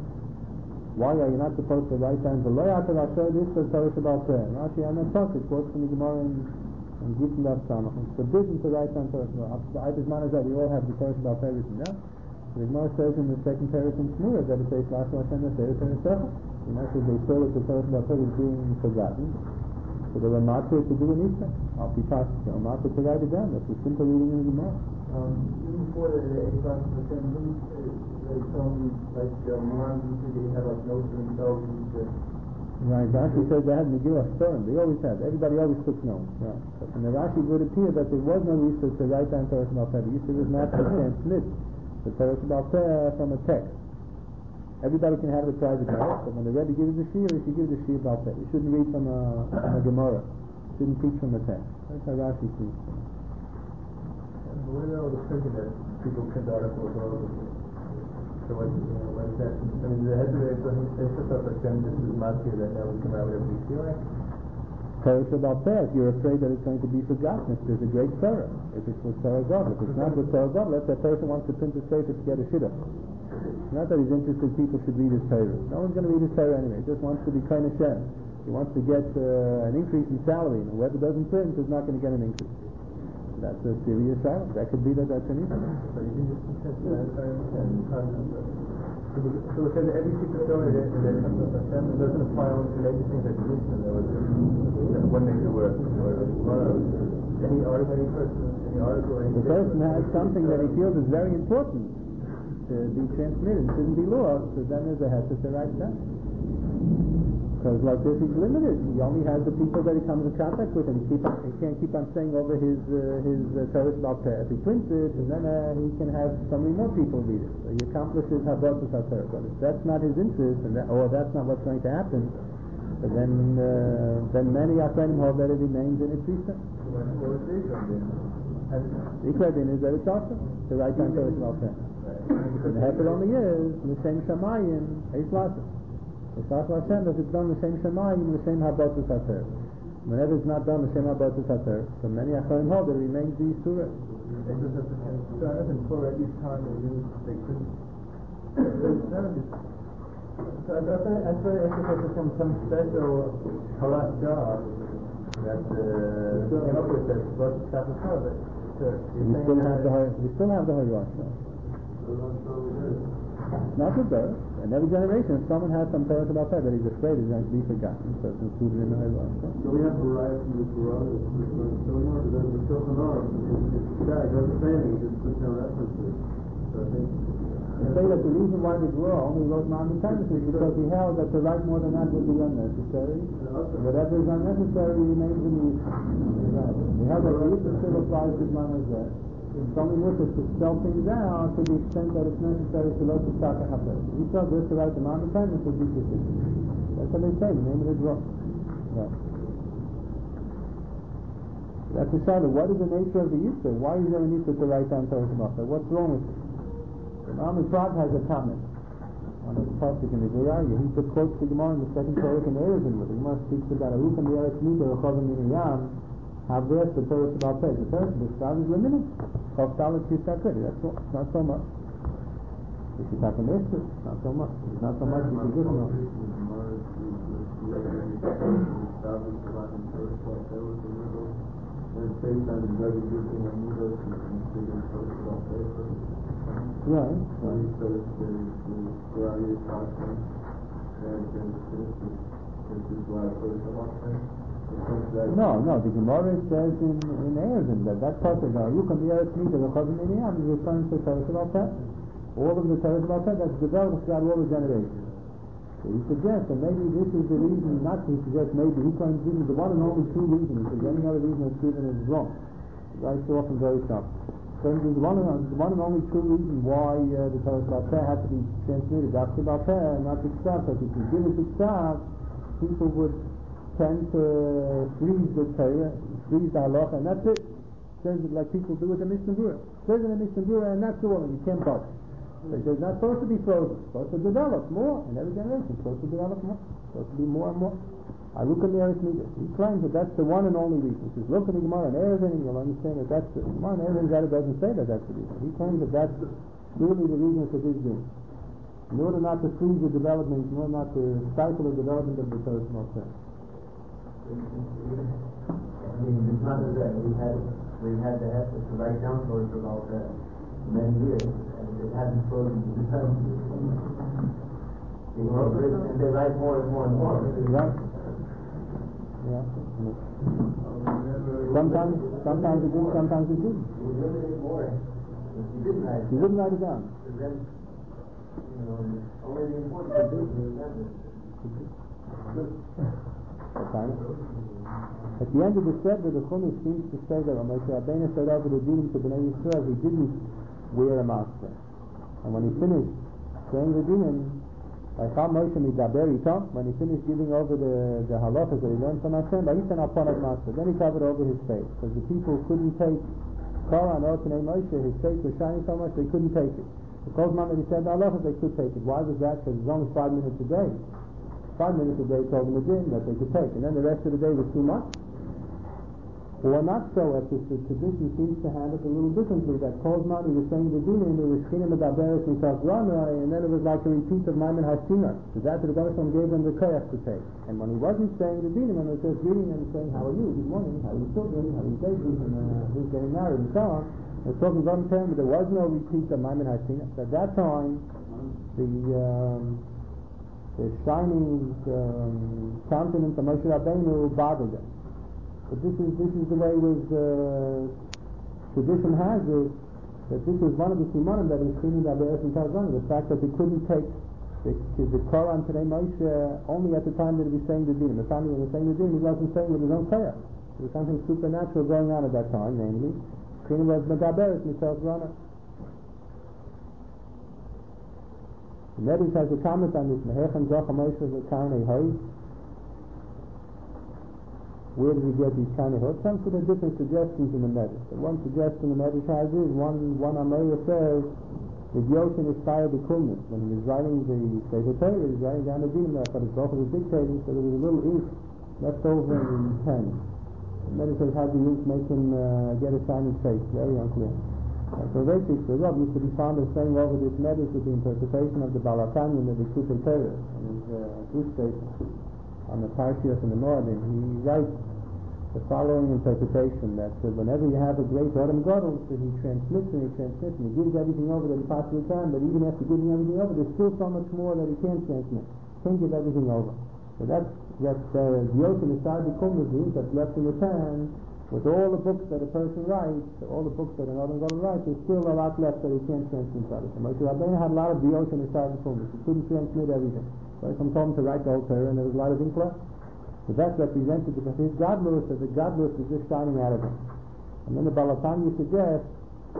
Why are you not supposed to write down the Loyatel Asher, this is Torah Shabbat Peh? Rashi, I'm not talking, it's quotes from the Gemara and Gittin Daf Samach. It's forbidden to write down Torah Shabbat Peh. The Eitis Man is that we all have the Torah Shabbat Peh written down. The Gemara says in the second paragraph in Shmuel that it says, Lashon Hashem Neseh Torah Shabbat. And actually they saw that the Torah Shabbat Peh was being forgotten. So they were not to do an Easter. I'll be passed, I'm not to write it down. That's a simple reading in the Gemara. Um, even before the eighty-five percent, they told me, like, uh, Moran, they had, like, notes for themselves. Right, Rashi says they had Megillah Storim. They always had. Everybody always took notes. Right. But in the Rashi it would appear that there was no Easter to write down Torah Shabbat Peh. The Easter was not to transmit the Torah Shabbat Peh from a text. Everybody can have the private notes, but when the Rebbe gives the Shir, he should give the Shir about that. You shouldn't read from a, from a Gemara. You shouldn't teach from a text. That's how Rashi sees it. What about all the printing that people print articles all over? So what, uh, what is that? I mean, the head of it, so they put up a Shem, this is Matzah, that now we come out whatever we feel like. Torah Shabbat Peh, if you're afraid that it's going to be forgotten, if there's a great Torah, if it's with Torah God, if it's not with Torah God, let's say a person wants to print a sefer to get a shidduch. It's not that he's interested people should read his Torah. No one's going to read his Torah anyway. He just wants to be kind of Shem. He wants to get uh, an increase in salary, and whoever doesn't print is not going to get an increase. That's a serious silence. That could be that that's an issue. So you can just contest that, I understand the concept of it. So it says that every piece of Torah that that comes up Hashem, it doesn't apply only to maybe things like the Mishnah, that was one major word, or any article, any person, any article, any The person has something that he feels is very important to be transmitted, shouldn't be lost, so then there's a hesed to write down. Because like this, he's limited. He only has the people that he comes in contact with, and he, keep on, he can't keep on saying over his uh, his uh, Torah Shabbat Peh. If he prints it, and then uh, he can have so many more people read it. So he accomplishes Habatus HaTorah. But if that's not his interest, and that, or that's not what's going to happen, so then uh, then many Achronim hold that it remains in its Easter. The Ikradin is that it's awesome to write down Torah Shabbat Peh. And the Hefer only is the same Shamayim, Eish Lasa. It's also Hashem that it's done the same Shemayim, the same Habatus HaTorah. Whenever it's not done the same Habatus HaTorah, so many Achronim hold, it remains these surahs. They just have to so I don't think Torah each time they use, they couldn't. So I thought I thought it was some some special halach job that uh, came up with that was to stop the Torah. We still have the we still have the Harosh. Not the birth. In every generation, if someone has some Torah Shabbat Peh that he's afraid is going to be forgotten, so it's included in the Harosh. So we have to write from the Torah, the Torah, but then the Shulchan Aruch, yeah, it does the same thing, it just puts no references. So I think They say that the reason why the Torah only wrote non-dependence is because he held that to write more than that would be unnecessary. Whatever is unnecessary remains in the Yisrael. We held that the Yisrael still applies to man as that. It's only necessary to spell things out to the extent that it's necessary to let the Shaka happen. Yisrael just to write the non-dependence would be sufficient. That's what they say, the name of the Torah. Right. That's the shadow. What is the nature of the Yisrael? Why is there a need to write down Torah Shabbat? What's wrong with it? Rami Prad has a comment on the pasuk in the Guraya. He just quotes the Gemara in the second paragraph in Erevin, where the Gemara speaks about a roof and the Eretz Nida, Rechavim Miniyam, have rest the Torah Shabbat Peh. The Torah Shabbat is limited. Chav Talit Kisat Ready. That's all. It's not so much. If you talk about this, it's not so much. It's not so much as you give enough. it's based on the very good thing of Muda to consider Torah Shabbat Peh. Right. So he says the Guraya is talking, and this is why Torah Shabbat Peh. No, no, the Gemara says in, in Erevin that that pasuk, Yukam Yeretz Nida Rechavim Miniyam, is referring to Torah Shabbat Peh. All of the Torah Shabbat Peh that's developed throughout all the generations. So he suggests that maybe this is the reason, not he suggests maybe, he claims this is the one and only true reason. He says any other reason that's given is wrong. Very often, very tough. So this is one and, one and only true reason why uh, the Torah Shabbat Peh had to be transmitted. That's Shabbat Peh, not the Ksav, because if you give it to Ksav, people would tend to freeze the Torah, freeze the halacha, and that's it. Says it like people do with the Mishnah Berurah. Says in the Mishnah Berurah, and that's all, and you can't budge. So it's not supposed to be frozen. It's supposed to develop more in every generation. It's supposed to develop more. It's supposed to be more and more. Aruka Meretz Midas. He claims that that's the one and only reason. He says, look at the Gemara and Erevin, and you'll understand that that's the Gemara and Erevin doesn't say that that's the reason. He claims that that's really the reason for this doing. In order not to freeze the development, in order not to stifle the development of the personal sense. I mean, it's not that we had we had the effort to write down for about uh, many years, and it hasn't frozen the development. You know, and they write more and more and more. Right. Yeah. Sometimes, sometimes it did, sometimes it didn't. You eliminate more. You didn't write it You wouldn't write it down. Then, you know, only the important things you remember. At the end of the Seder, the Chumash seems to say that when Moshe Rabbeinu said over the dinim to Bnei Yisrael, he didn't wear a master. And when he finished saying the dinim, like how Moshe midaber ito, when he finished giving over the, the halachas that he learned from Hashem, Vayitan al Panat master. Then he covered over his face, because the people couldn't take Korah and Otnei Moshe. His face was shining so much they couldn't take it. The Kozman that he said the halachas, they could take it. Why was that? Because it was only five minutes a day. Five minutes a day told them a din that they could take, and then the rest of the day was too much. Or not so, as the tradition seems to have it a little differently, that Kozman, he was saying the din, and it was China Medaberes Mitach Rana, and then it was like a repeat of Maimon Hashina. So that's the Rebbeinu gave them the koyach to take. And when he wasn't saying the din, when he was just reading and saying, how are you, good morning, how are your children, how are you dating, and uh, who's getting married, and so on, he was talking about him, but there was no repeat of Maimon Hashina. So at that time, the... Um, the shining um, countenance of Moshe Rabbeinu bothered them. But this is this is the way with uh, tradition has it, that this is one of the simanim that is cleaning the Aberes and Tarzan, the fact that they couldn't take the, the Korah today Moshe only at the time that he was saying the din. The time he was saying the din, he wasn't saying with his own prayer. There was something supernatural going on at that time, namely, cleaning was Medaberes and Tarzan. The Medrash has a comment on this. Mehechem Zocha Moshe V'Karnei Hod. Where did he get these Karnei Hod? Some sort of different suggestions in the Medrash. The one suggestion the Medrash has is one one Ameya says that Yoshin inspired the Kulnis when he was writing the Sefer Torah. He was writing down the Dinim. But his Zocha was dictating, so there was a little ink left over in pen. The Medrash says how the ink make him uh, get a shining face. Very unclear. Uh, so basically, the Rav used to be fond of saying over this Medrash with the interpretation of the Baal HaTanya and the Kutei Torah and his Gushtek on the Parshias in the Moadim. He writes the following interpretation, that uh, whenever you have a great Adam Gadol, that he transmits and he transmits and he gives everything over that he possibly can, but even after giving everything over, there's still so much more that he can't transmit. Can't give everything over. So that's that's uh, the ocean inside the Kumrazi that's left in the pan. With all the books that a person writes, all the books that an Adam Gadol writes, there's still a lot left that he can't transmit out of it. Moshe Rabbeinu had a lot of dios inside the Kumrazi. He couldn't transmit everything. So he told him to write the whole Torah, and there was a lot of ink left. So that's represented because his godless, as a godless, is just shining out of him. And then the Baal HaTanya suggests,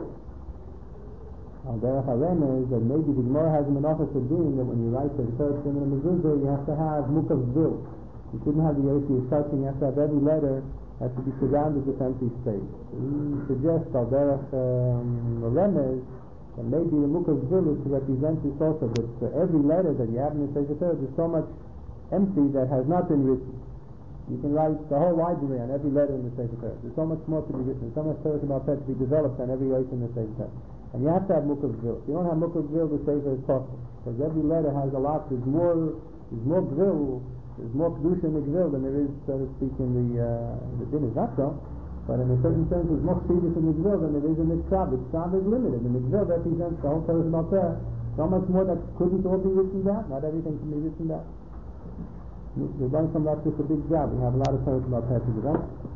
Al Derech HaRemez, that maybe the Gemara has a menachas adin that when you write the third Simon and Mezuzah, you have to have mukav vil. You shouldn't have the Yossi touching. You have to have every letter has to be surrounded with empty space. So he suggests Al Derech HaRemez that maybe the mukav vil is to represent this also, that for every letter that you have in the Sefer Torah, there's so much empty that has not been written. You can write the whole library on every letter in the Sefer Torah. There's so much more to be written, so much Torah about that to be developed on every letter in the Sefer Torah. And you have to have mukav vil. If you don't have mukav vil, the Sefer is possible. Because every letter has a lot, there's more, there's more vil, there's more kedusha in the gvil than there is, so to speak, in the, uh, the din is not so. But in a certain sense, there's more kedusha in the gvil than there is in the ksav. The ksav is limited, and the gvil represents the whole Torah about there. So much more that couldn't all be written down. Not everything can be written down. We've done some that's just a big job. We have a lot of Torah about that to do.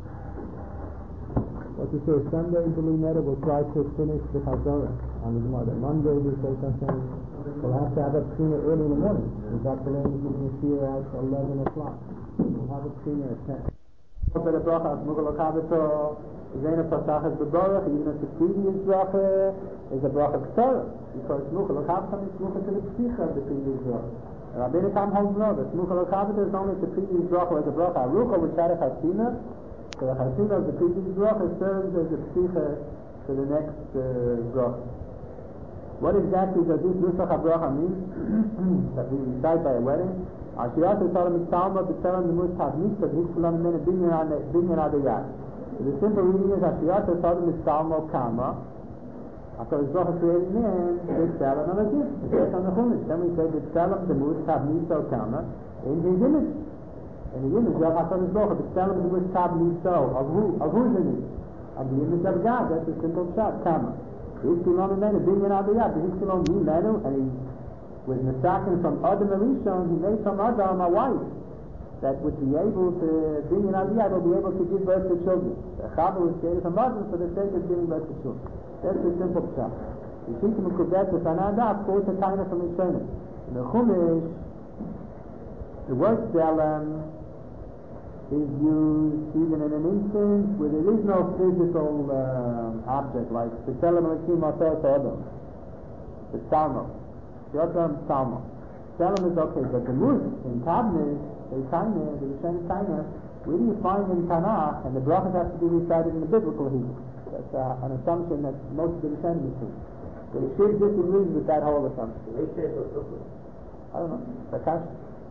What to say, Sunday in B'li Neder, we'll try to finish the Chazorah on the Gemara. Monday, we'll say something. We'll have to have a Pshina early in the morning. We've got B'lein giving Shir at eleven o'clock. We'll have a Pshina at ten. For the bracha of Mugel Okabeto, Zena Pasachas B'Borach, even if the previous bracha is a bracha K'torah, because Mugel Okabeto is Mugel to the Psicha of the previous bracha. Rabbeinu Tam holds no, the Smucha L'Chavita is only the previous bracha as a bracha. Arucha, which had a Chasina, so the Chasina of the previous bracha serves as a psicha for the next uh, bracha. What exactly does this Nusach HaBracha mean? That we recite by a wedding? Ashiyat Yisrael Mitzalma B'Tzelem Nemus Tavnisa B'Hikfulam Mene Binyan Adayat. The simple reading is Ashiyat Yisrael Mitzalma Kama. After his bracha created man, B'Tzelem and a gift. It says on the Chumash. Then we say B'Tzelem Nemus Tavnisa Kama in his image. In the image of HaKadosh Baruch Hu, B'Tzelem Nemus Tavnisa of who? Of whose image? Of the image of God. That's a simple shot. Kama. Hikfulam Mene Binyan Adayat. The Hikfulam Mene, and he was mistaken from Adam Arishon, he made from Adam a wife that would be able to, being an Aliyah, will be able to give birth to children. The Chava was created from Adam for the sake of giving birth to children. That's the simple pshat. The Shita Mekubet, the Sanada, quotes a kind of from his training. In the Chumash, the word Tzelem is used even in an instance where there is no physical uh, object, like the Tzelem Elokim Asher Adam, the Salmo. Yotam Salma. Salem is okay, but the Mus in Tabnis, the Taina, the Rishonim Taina, where do you find in Tanakh, and the brachas have to be recited in the biblical Hebrew? That's uh, an assumption that most of the Rishonim assume. The Shir disagrees with that whole assumption. I don't know. Natasha.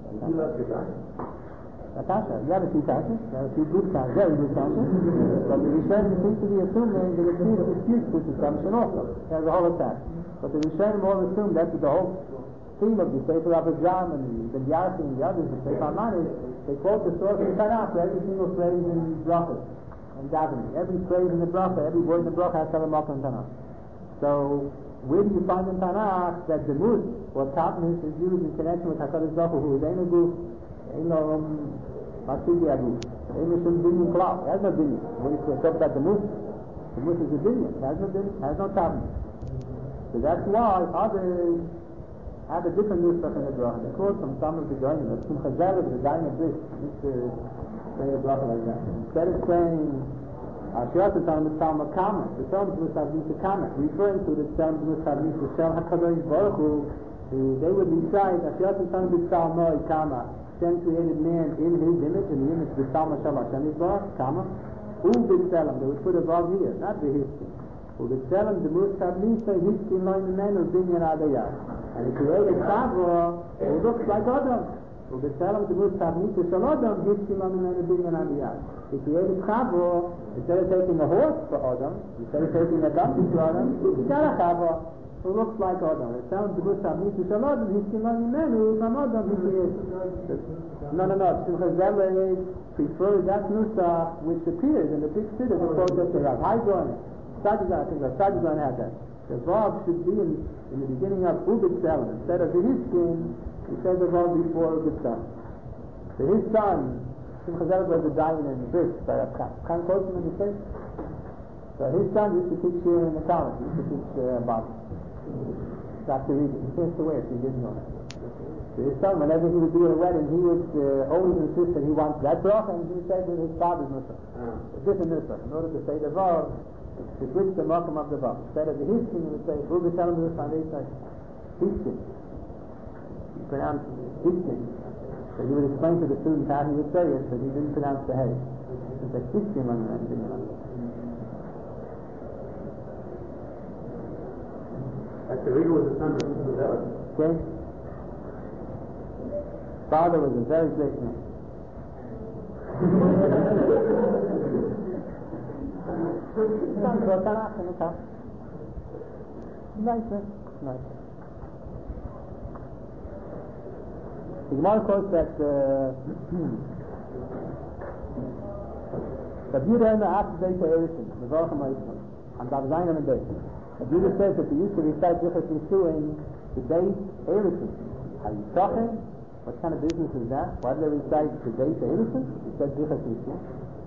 Natasha. You have a few Tashas, you have a few good Tashas, very good Tashas, but the Rishonim seem to be assuming that it's here to dispute this assumption also. There's a whole attack. But the Rishonim all assume that's the whole theme of the Sefer Abazam and the Yarsi and the others, the Sefer Manis. They quote the source of the Tanakh for every single phrase in brachas and davening. Every phrase in the bracha, every word in the bracha has to have a makam in Tanakh. So where do you find in Tanakh that the mus or tabnis is used in connection with HaKadosh Baruch Hu, who is Ein Aguf, Ein Masidi Aguf, Ein Mishum Binyan Klal? It has no binyan. When you talk about the mus, the mus is a binyan. It has no binyan, it has no tabnis. So that's why others have a different nusach in the bracha. They quote from some of the Goyim, like Simcha Zelig, the guy of this, used to say a bracha like that. Instead of saying Ashiyat Yisrael Mitzalma Kama, the terms Mitzalma Kama, referring to the terms Mitzalma Shel HaKadosh Baruch Hu, they would recite Ashiyat Yisrael Mitzalma Kama. Hashem created man in His image, in the image Mitzalma Shel Hashem Yisrael Kama. Who B'Tzelem? They would put a vav here, not the history. ובצלם דמות תבניסה הסכים לו ממנו בניין הדייג. And he created Chava who looks like Adam. ובצלם דמות תבניסה של Adam הסכים לו ממנו בניין הדייג. He created Chava, instead of taking a horse for Adam, instead of taking a donkey for Adam, he got a Chava who looks like Adam. ובצלם דמות תבניסה של Adam הסכים לו ממנו from Adam he created. No, no, no. Simcha Zelig prefers that nusach which appears in the big city of the quote that they have. High drawing. Sajidon, I think Sajidon had that. The vav should be in, in the beginning of Ubit Selim. Instead of the his skin, he said the vav before Ubit Selim. So his son, Simcha Zelig was a dying in Brit by Rav Chaim. Chaim quotes him in the state. So his son used to teach here in the college. He used to teach uh, about Doctor Reed. He passed away if you didn't know that. So his son, whenever he would do a wedding, he would uh, always insist that he wants that bracha, and he would say with his father's nusach. A different nusach. In order to say the vav, to switch the makam of the vav. Instead of the hiskin, you would say, who be telling this on this side? Hiskin. He pronounced hiskin. So he would explain to the student how he would say it, but he didn't pronounce the hay. He said hiskin on the end. Dr. Riga was the son of Zelig. Okay? Father was a very great man. Nice, nice. The Gemara quotes that the Buddha after they say everything, the Zorcha Ma'isman, and Dav Zayin and the Beis. The Buddha says that they used to recite Zichas Yishuin the Beis Eirison. Are you talking? What kind of business is that? Why do they recite the Beis Eirison? He said Zichas Yishuin.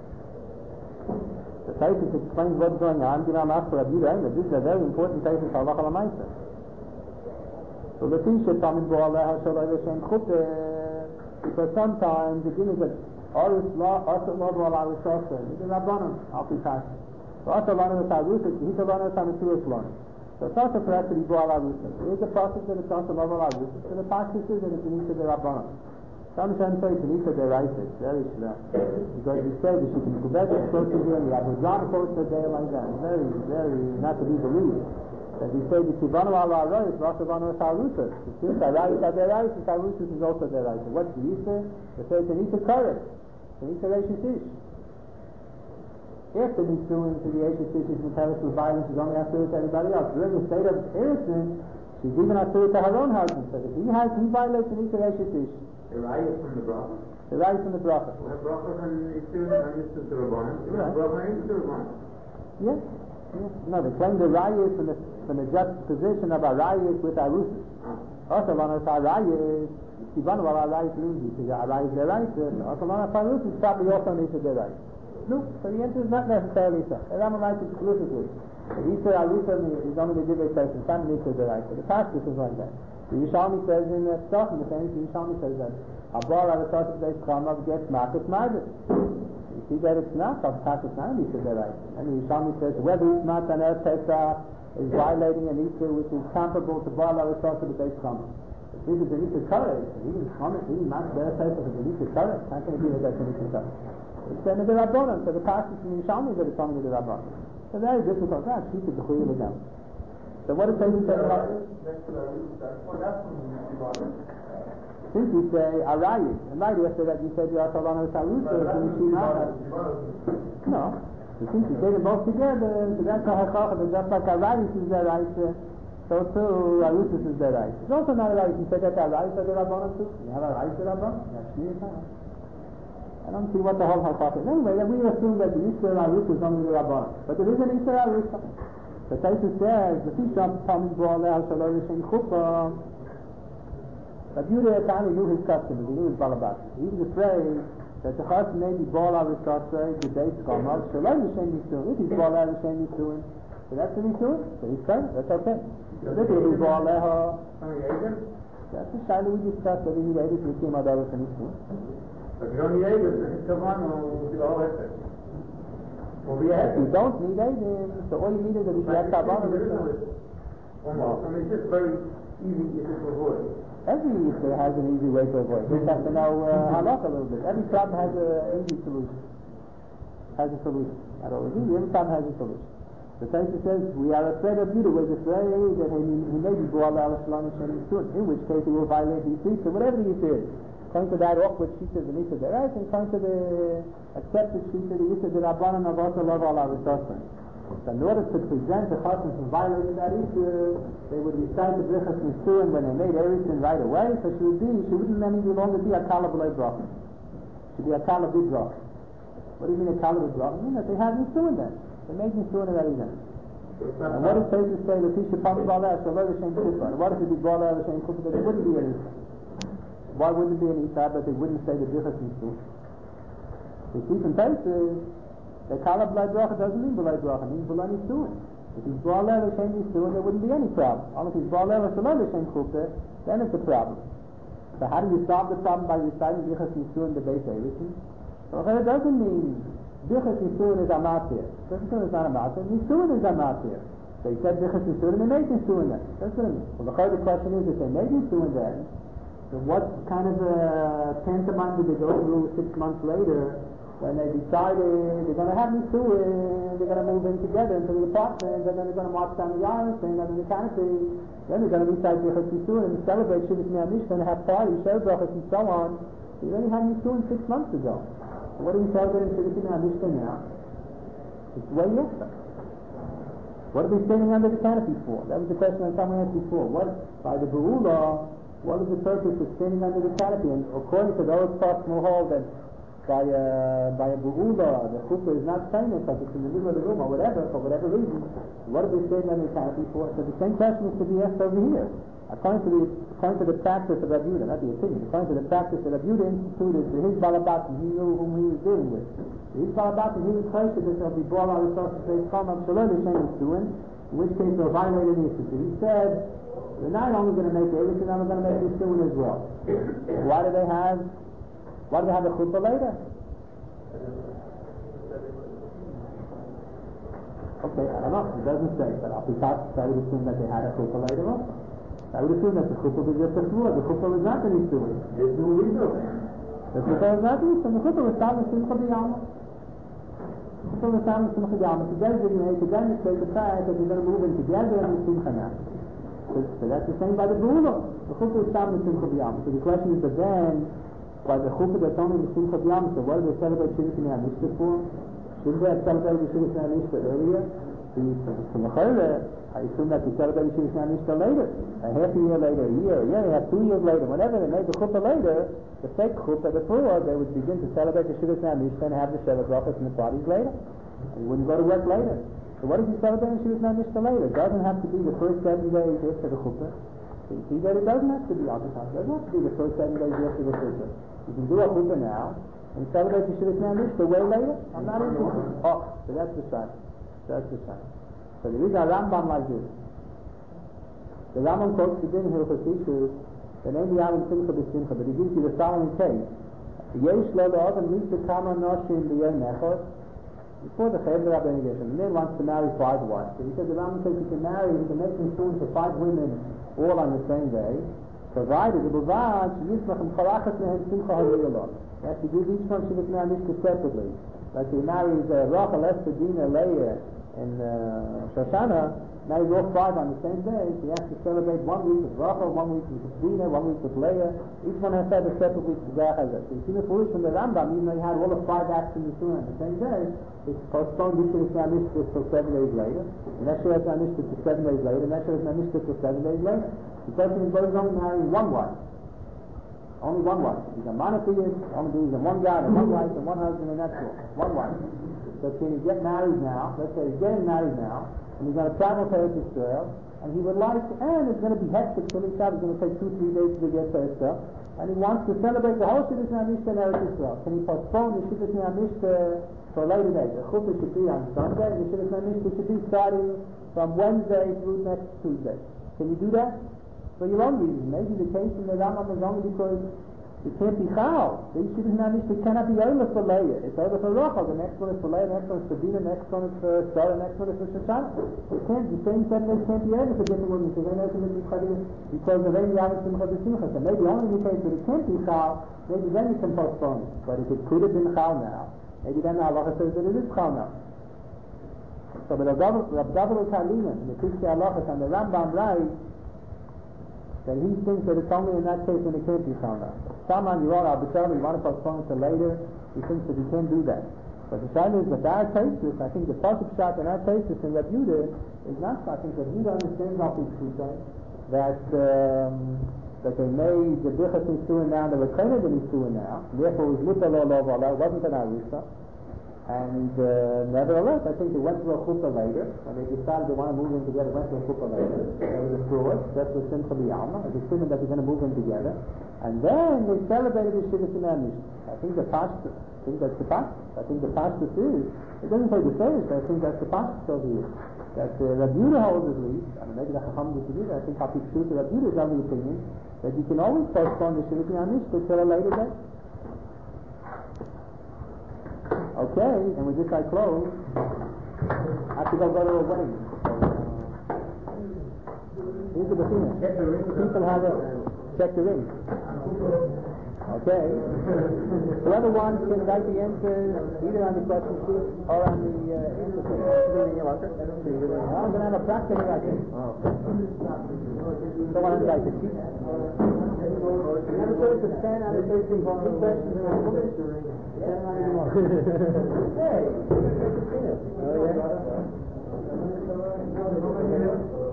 The Taisus explains what's going on. This is a very important Taisus for Halacha L'Maisa. So the Tisha Tamid Bo'aleh HaShalai L'Shem Chuteh, because sometimes the thing is that Aris La Asher Lo Bo'aleh HaShalai L'Shem, this is Rabbanon, Al Pi Tash. So Asher Lana V'Tarusik, Hita Lana V'Tamisuas Lana. So it's also for us to be Boal Arusa. There is a process that it's also Boal Arusa. So the Pashtus is that it's an Isha de Rabbanon. Some Shem say it's an Isha de Raisa. It's very shla. Because we say that she can go back and close to here, and we have a John quotes a day like that. It's very, very not to be believed. That we say that Tivanu ala Arayis, Vasavanu ala Arusa. Since Arayis are their Arayis, Arusa is also their Raisa. What's the Isha? They say it's an Isha Korek. It's an Isha Reishis Ish. If the Nisuin to the Ashes Ish is metallic with violence, is only after to everybody else. During the state of innocence, she's even after to her own husband. So if he has, he violates the Isha Reishis Ish. The Raya from the Bracha? The Raya from the Bracha. We have Bracha and Nisuin and Nisuin to Rabbanon. We have Bracha and Nisuin to Rabbanon. Yes. Yes. No, they claim the Raya is from the, from the juxtaposition of Arayis with Arusas. Ah. Also, one of Arayis, Tivanu ala Arayis Lundi, because Arayis is their Raya. Also, one of Arusas is probably also an Isha de Raya. No, so the answer is not necessarily so. The Rambam writes exclusively. The Isha Arusa is only the Divrei Torah. It's not an Isha de Raya. The Pashtus is like that. The Yishalmi says in the Tzachim, the famous Yishalmi says that Abal Arusa Beis Chamav gets Marcus Margus. You see that it's not, of course it's not an Isha de Raya. And the Yishalmi says whether it's not an Erev Pesach is violating an Isha which is comparable to Abal Arusa Beis Chamav. This is an Isha Korek. Even Chamav, even not the Erev Pesach is an Isha Korek. How can it be that that's an Isha Korek? It's then the Rabbanon, so the Pashtus in Yishalmi that it's only the Rabbanon. So very difficult. That's sheet of the Chuy of the Gam. So what does Satan say about it? Since we say Arayis, and right after that you said you are Salana Sarusa, no. So since we say them both together, so that's how Hachach, but just like Arayis is their Raisa, so too Arusas is their Raisa. It's also not a Raisa. You said that Arayis are the Rabbanon too. You have a Raisa Rabbanon? You have Shmir Chana. I don't see what the whole halakha is. Anyway, we assume that the Yisrael Arusa is only the Rabban. But there is an Yisrael Arusa. The Taisa says, the Fisham Talmud Bo'aleh Shalom Yishem Chuppah. But Yudah Tani knew his customers, he knew his balabat. He was afraid that the Chas may be Bo'aleh Arusa, the Beis Chamav, Shalom Yishem Yisrael. If he's Bo'aleh Yishem Yisrael, so that's the Yisrael. So he's saying, that's okay. So if he's Bo'aleh, that's the Shaila we discussed, whether he made it, he came out of it and Yisrael. But you don't need Aiden, it's Kavan or the whole effort. Or the If you don't need Aiden, so all you need is that if you have Kavan or no. I mean, it's just very easy to avoid. Every issue has an easy way to avoid. You just have to know uh, halakha a little bit. Every problem has an easy solution. Has a solution. Not always easy, every problem has a solution. The Taisa says, we are afraid of Judah. We're afraid that he, he may be Bo'al al-Shalom Yishem Yisrael, in which case he will violate the Yisrael, whatever the Yisrael is. According to that awkward sheet of the Nisa de Reis, and according to the accepted sheet of the Yisa de Rabbanan of also love all our resources. So in order to present the Chassan from violating that issue, they would recite the Brichas Nisuin when they made everything right away, so she would be, she wouldn't any longer be a Kala B'lei Bracha. She would be a Kala B'lei Bracha. What do you mean a Kala B'lei Bracha? I mean that they had Nisuin then. They made Nisuin already then. And what does Taisa say? The Tisha Pam B'aleh, so Lo L'Shem Kufa. And what if it be B'aleh L'Shem Kufa? That it wouldn't be an issue. Why wouldn't it be an Isha, but they wouldn't say the Brichas Nisuin? The see from Taisa, the Kala B'lei Bracha doesn't mean B'lei Bracha, it means B'lei Nisuin. If he's B'aleh L'Shem Nisuin, there wouldn't be any problem. Only if he's B'aleh L'Shem Kufa, then it's a problem. So how do you solve the problem by reciting Brichas Nisuin, the Beis Eirisin? So it doesn't mean Brichas Nisuin is Amatir. Brichas Nisuin is not Amatir, Nisuin is Amatir. So he said Brichas Nisuin and they made Nisuin then. That's what it means. Well, the question is, if they made Nisuin then, so what kind of a pantomime did they go through six months later when they decided they're going to have Nisuin, they're going to move in together into the apartment, and then they're going to march down the aisle, stand under the canopy, then they're going to recite Brichas Nisuin and celebrate Shivas Mi'amishta and have parties, share brachas and so on. So you already had Nisuin six months ago. So what are we celebrating Shivas Mi'amishta now? It's way yesterday. What are they standing under the canopy for? That was the question that someone asked before. What, by the Be'ula, what is the purpose of standing under the canopy? And according to those parts who hold that by a, by a Be'ula, the chuppah is not famous, like it's in the middle of the room or whatever, for whatever reason, what are they standing under the canopy for? So the same question is to be asked over here. According to the, according to the practice of Rabbi Yehuda, not the opinion, according to the practice that Rabbi Yehuda instituted for his balabatim, he knew whom he was dealing with. His balabatim, he was close to this, of the ball out of the face, Chom Shalom Yishem is doing, in which case they'll violate an issue. So he said, we're not only going to make everything, I'm going to make this doing as well. Why do they have, why do they have a chuppah later? Okay, I don't know. It doesn't say, but I'll be taught, I would assume that they had a chuppah later also. I would assume that the chuppah was just a fluid. The chuppah was not the nisuin. There's no reason. The chuppah was not the nisuin. The chuppah was tam simcha b'yama. The chuppah was tam simcha b'yama. Together they're going to together take the fact that they're going to move in together and simcha now. So that's the same by the Bula. The chuppah is tam simcha b'yama. So the question is, but then, by the chuppah that's only the simcha b'yama, so what do they celebrate Shivas and Yanishta for? Shouldn't they have celebrated Shivas and Yanishta earlier? From the Chayre, I assume that they celebrated Shivas and Yanishta later. A half a year later, a year, a year and a half, two years later, whenever they made the chuppah later, the fake chuppah, the furor, they would begin to celebrate the Shivas and Yanishta and have the Shevet Brachos and the parties later. And he wouldn't go to work later. So what is he celebrating Shivas and Yanishta later? It doesn't have to be the first seven days after the chuppah. So you see that it doesn't have to be all the time. It doesn't have to be the first seven days after the chuppah. You can do a chuppah now and celebrate the Shivas and Yanishta way later. I'm not interested. Oh, so that's the sign. That's the sign. So there is a Rambam like this. The Rambam quotes the din Hilchos Ishus, the name Yavim Simcha B'Simcha, but he gives you the following case. Yesh lo le'odem lisa kama noshim b'yom echad. Before the Chayv Rabbeinu Gershon, the man wants to marry five wives. So he said the Rambam says he can marry, he can make him soon for five women all on the same day, provided the Bavad Yismach and Chalachas Nehem Simcha Hazirullah. He has to give each one Shivas Ne'anishka separately. Like he marries uh, Rachel, Esther, Dina, Leah, and uh, Shoshana, marries all five on the same day, so he has to celebrate one week with Rachel, one week with Dina, one week with Leah. Each one has to have a separate week with Zachazah. So you see the foolish from the Rambam, even though he had all the five acts in the Sunnah on the same day, it's postponed this Shivas Ne'anishka till seven days later, and that Shivas Ne'anishka till seven days later, and that Shivas Ne'anishka till seven days later. The question is, what is only marrying one wife? Only one wife. He's a monotheist, only believes in one God and one wife and one husband, and that's all. One wife. So can he get married now? Let's say he's getting married now, and he's going to travel to Eretz Yisrael, and he would like, and it's going to be hectic till he's going to take two, three days to get to Israel, and he wants to celebrate the whole Shivas Ne'anishta in Eretz Yisrael. Can he postpone the Shivas Ne'anishta for a later day? The chuppah should be on Sunday, and the Shivas Ne'anishta should be starting from Wednesday through next Tuesday. Can you do that? For your own reason. Maybe the case in the Rambam is only because it can't be chal. The Shivas Ne'anishta cannot be over for Leah. It's over for Rachel. The next one is for Leah, the next one is for Dina, the next one is for Sarah, the next one is for Shoshana. It can't, the same seven days can't be over for different women. So then it's going to be because of any Yavim Simcha B'Simcha. So maybe only in the case that it can't be chal, maybe then you can postpone it. But if it could have been chal now, maybe then the halacha says that it is chal now. So but Rav David Kalina in the Piskei Halachos and the Rambam writes that he thinks that it's only in that case when it can't be found out. Someone you wrote arbitrarily, you want to postpone it to later, he thinks that he can't do that. But the sign is that our thesis, I think the Pasuk shot in our thesis in Reb Yehuda is not, I think Reb Yehuda understands all these two things, that um, that they made the Birchas Nisuin now, they were trained in Nisuin now, therefore it was Mutar Lo Lo V'Ala, it wasn't an Arusa. And uh, nevertheless, I think they went to a chuppah later, when they decided they want to move in together, went to a chuppah later. There was a fraud, that's the Simcha B'Yalma, a decision that they're going to move in together. And then they celebrated the Shivas Ne'anishta. I think the pasta, I think that's the pasta. I think the pasta is, it doesn't say the same, but I think that's the pasta over here. That uh, Reb Yehuda holds at least, I mean maybe the Chacham disagree, I think Hafiz Shus, Reb Yehuda is of the opinion that you can always postpone the Shivas Ne'anishta till a later day. Okay, and with this I close. I have to go go to a wedding. Here's the Bethina. People have a check the ring. Okay. Whoever wants can write the answers either on the question sheet or on the uh, answer sheet. I'm going to have a practice here, I think. Oh. Don't want to write the sheet. Never put it to stand on the thirteen two questions and I'll put it to ring. Hey! Oh, yeah?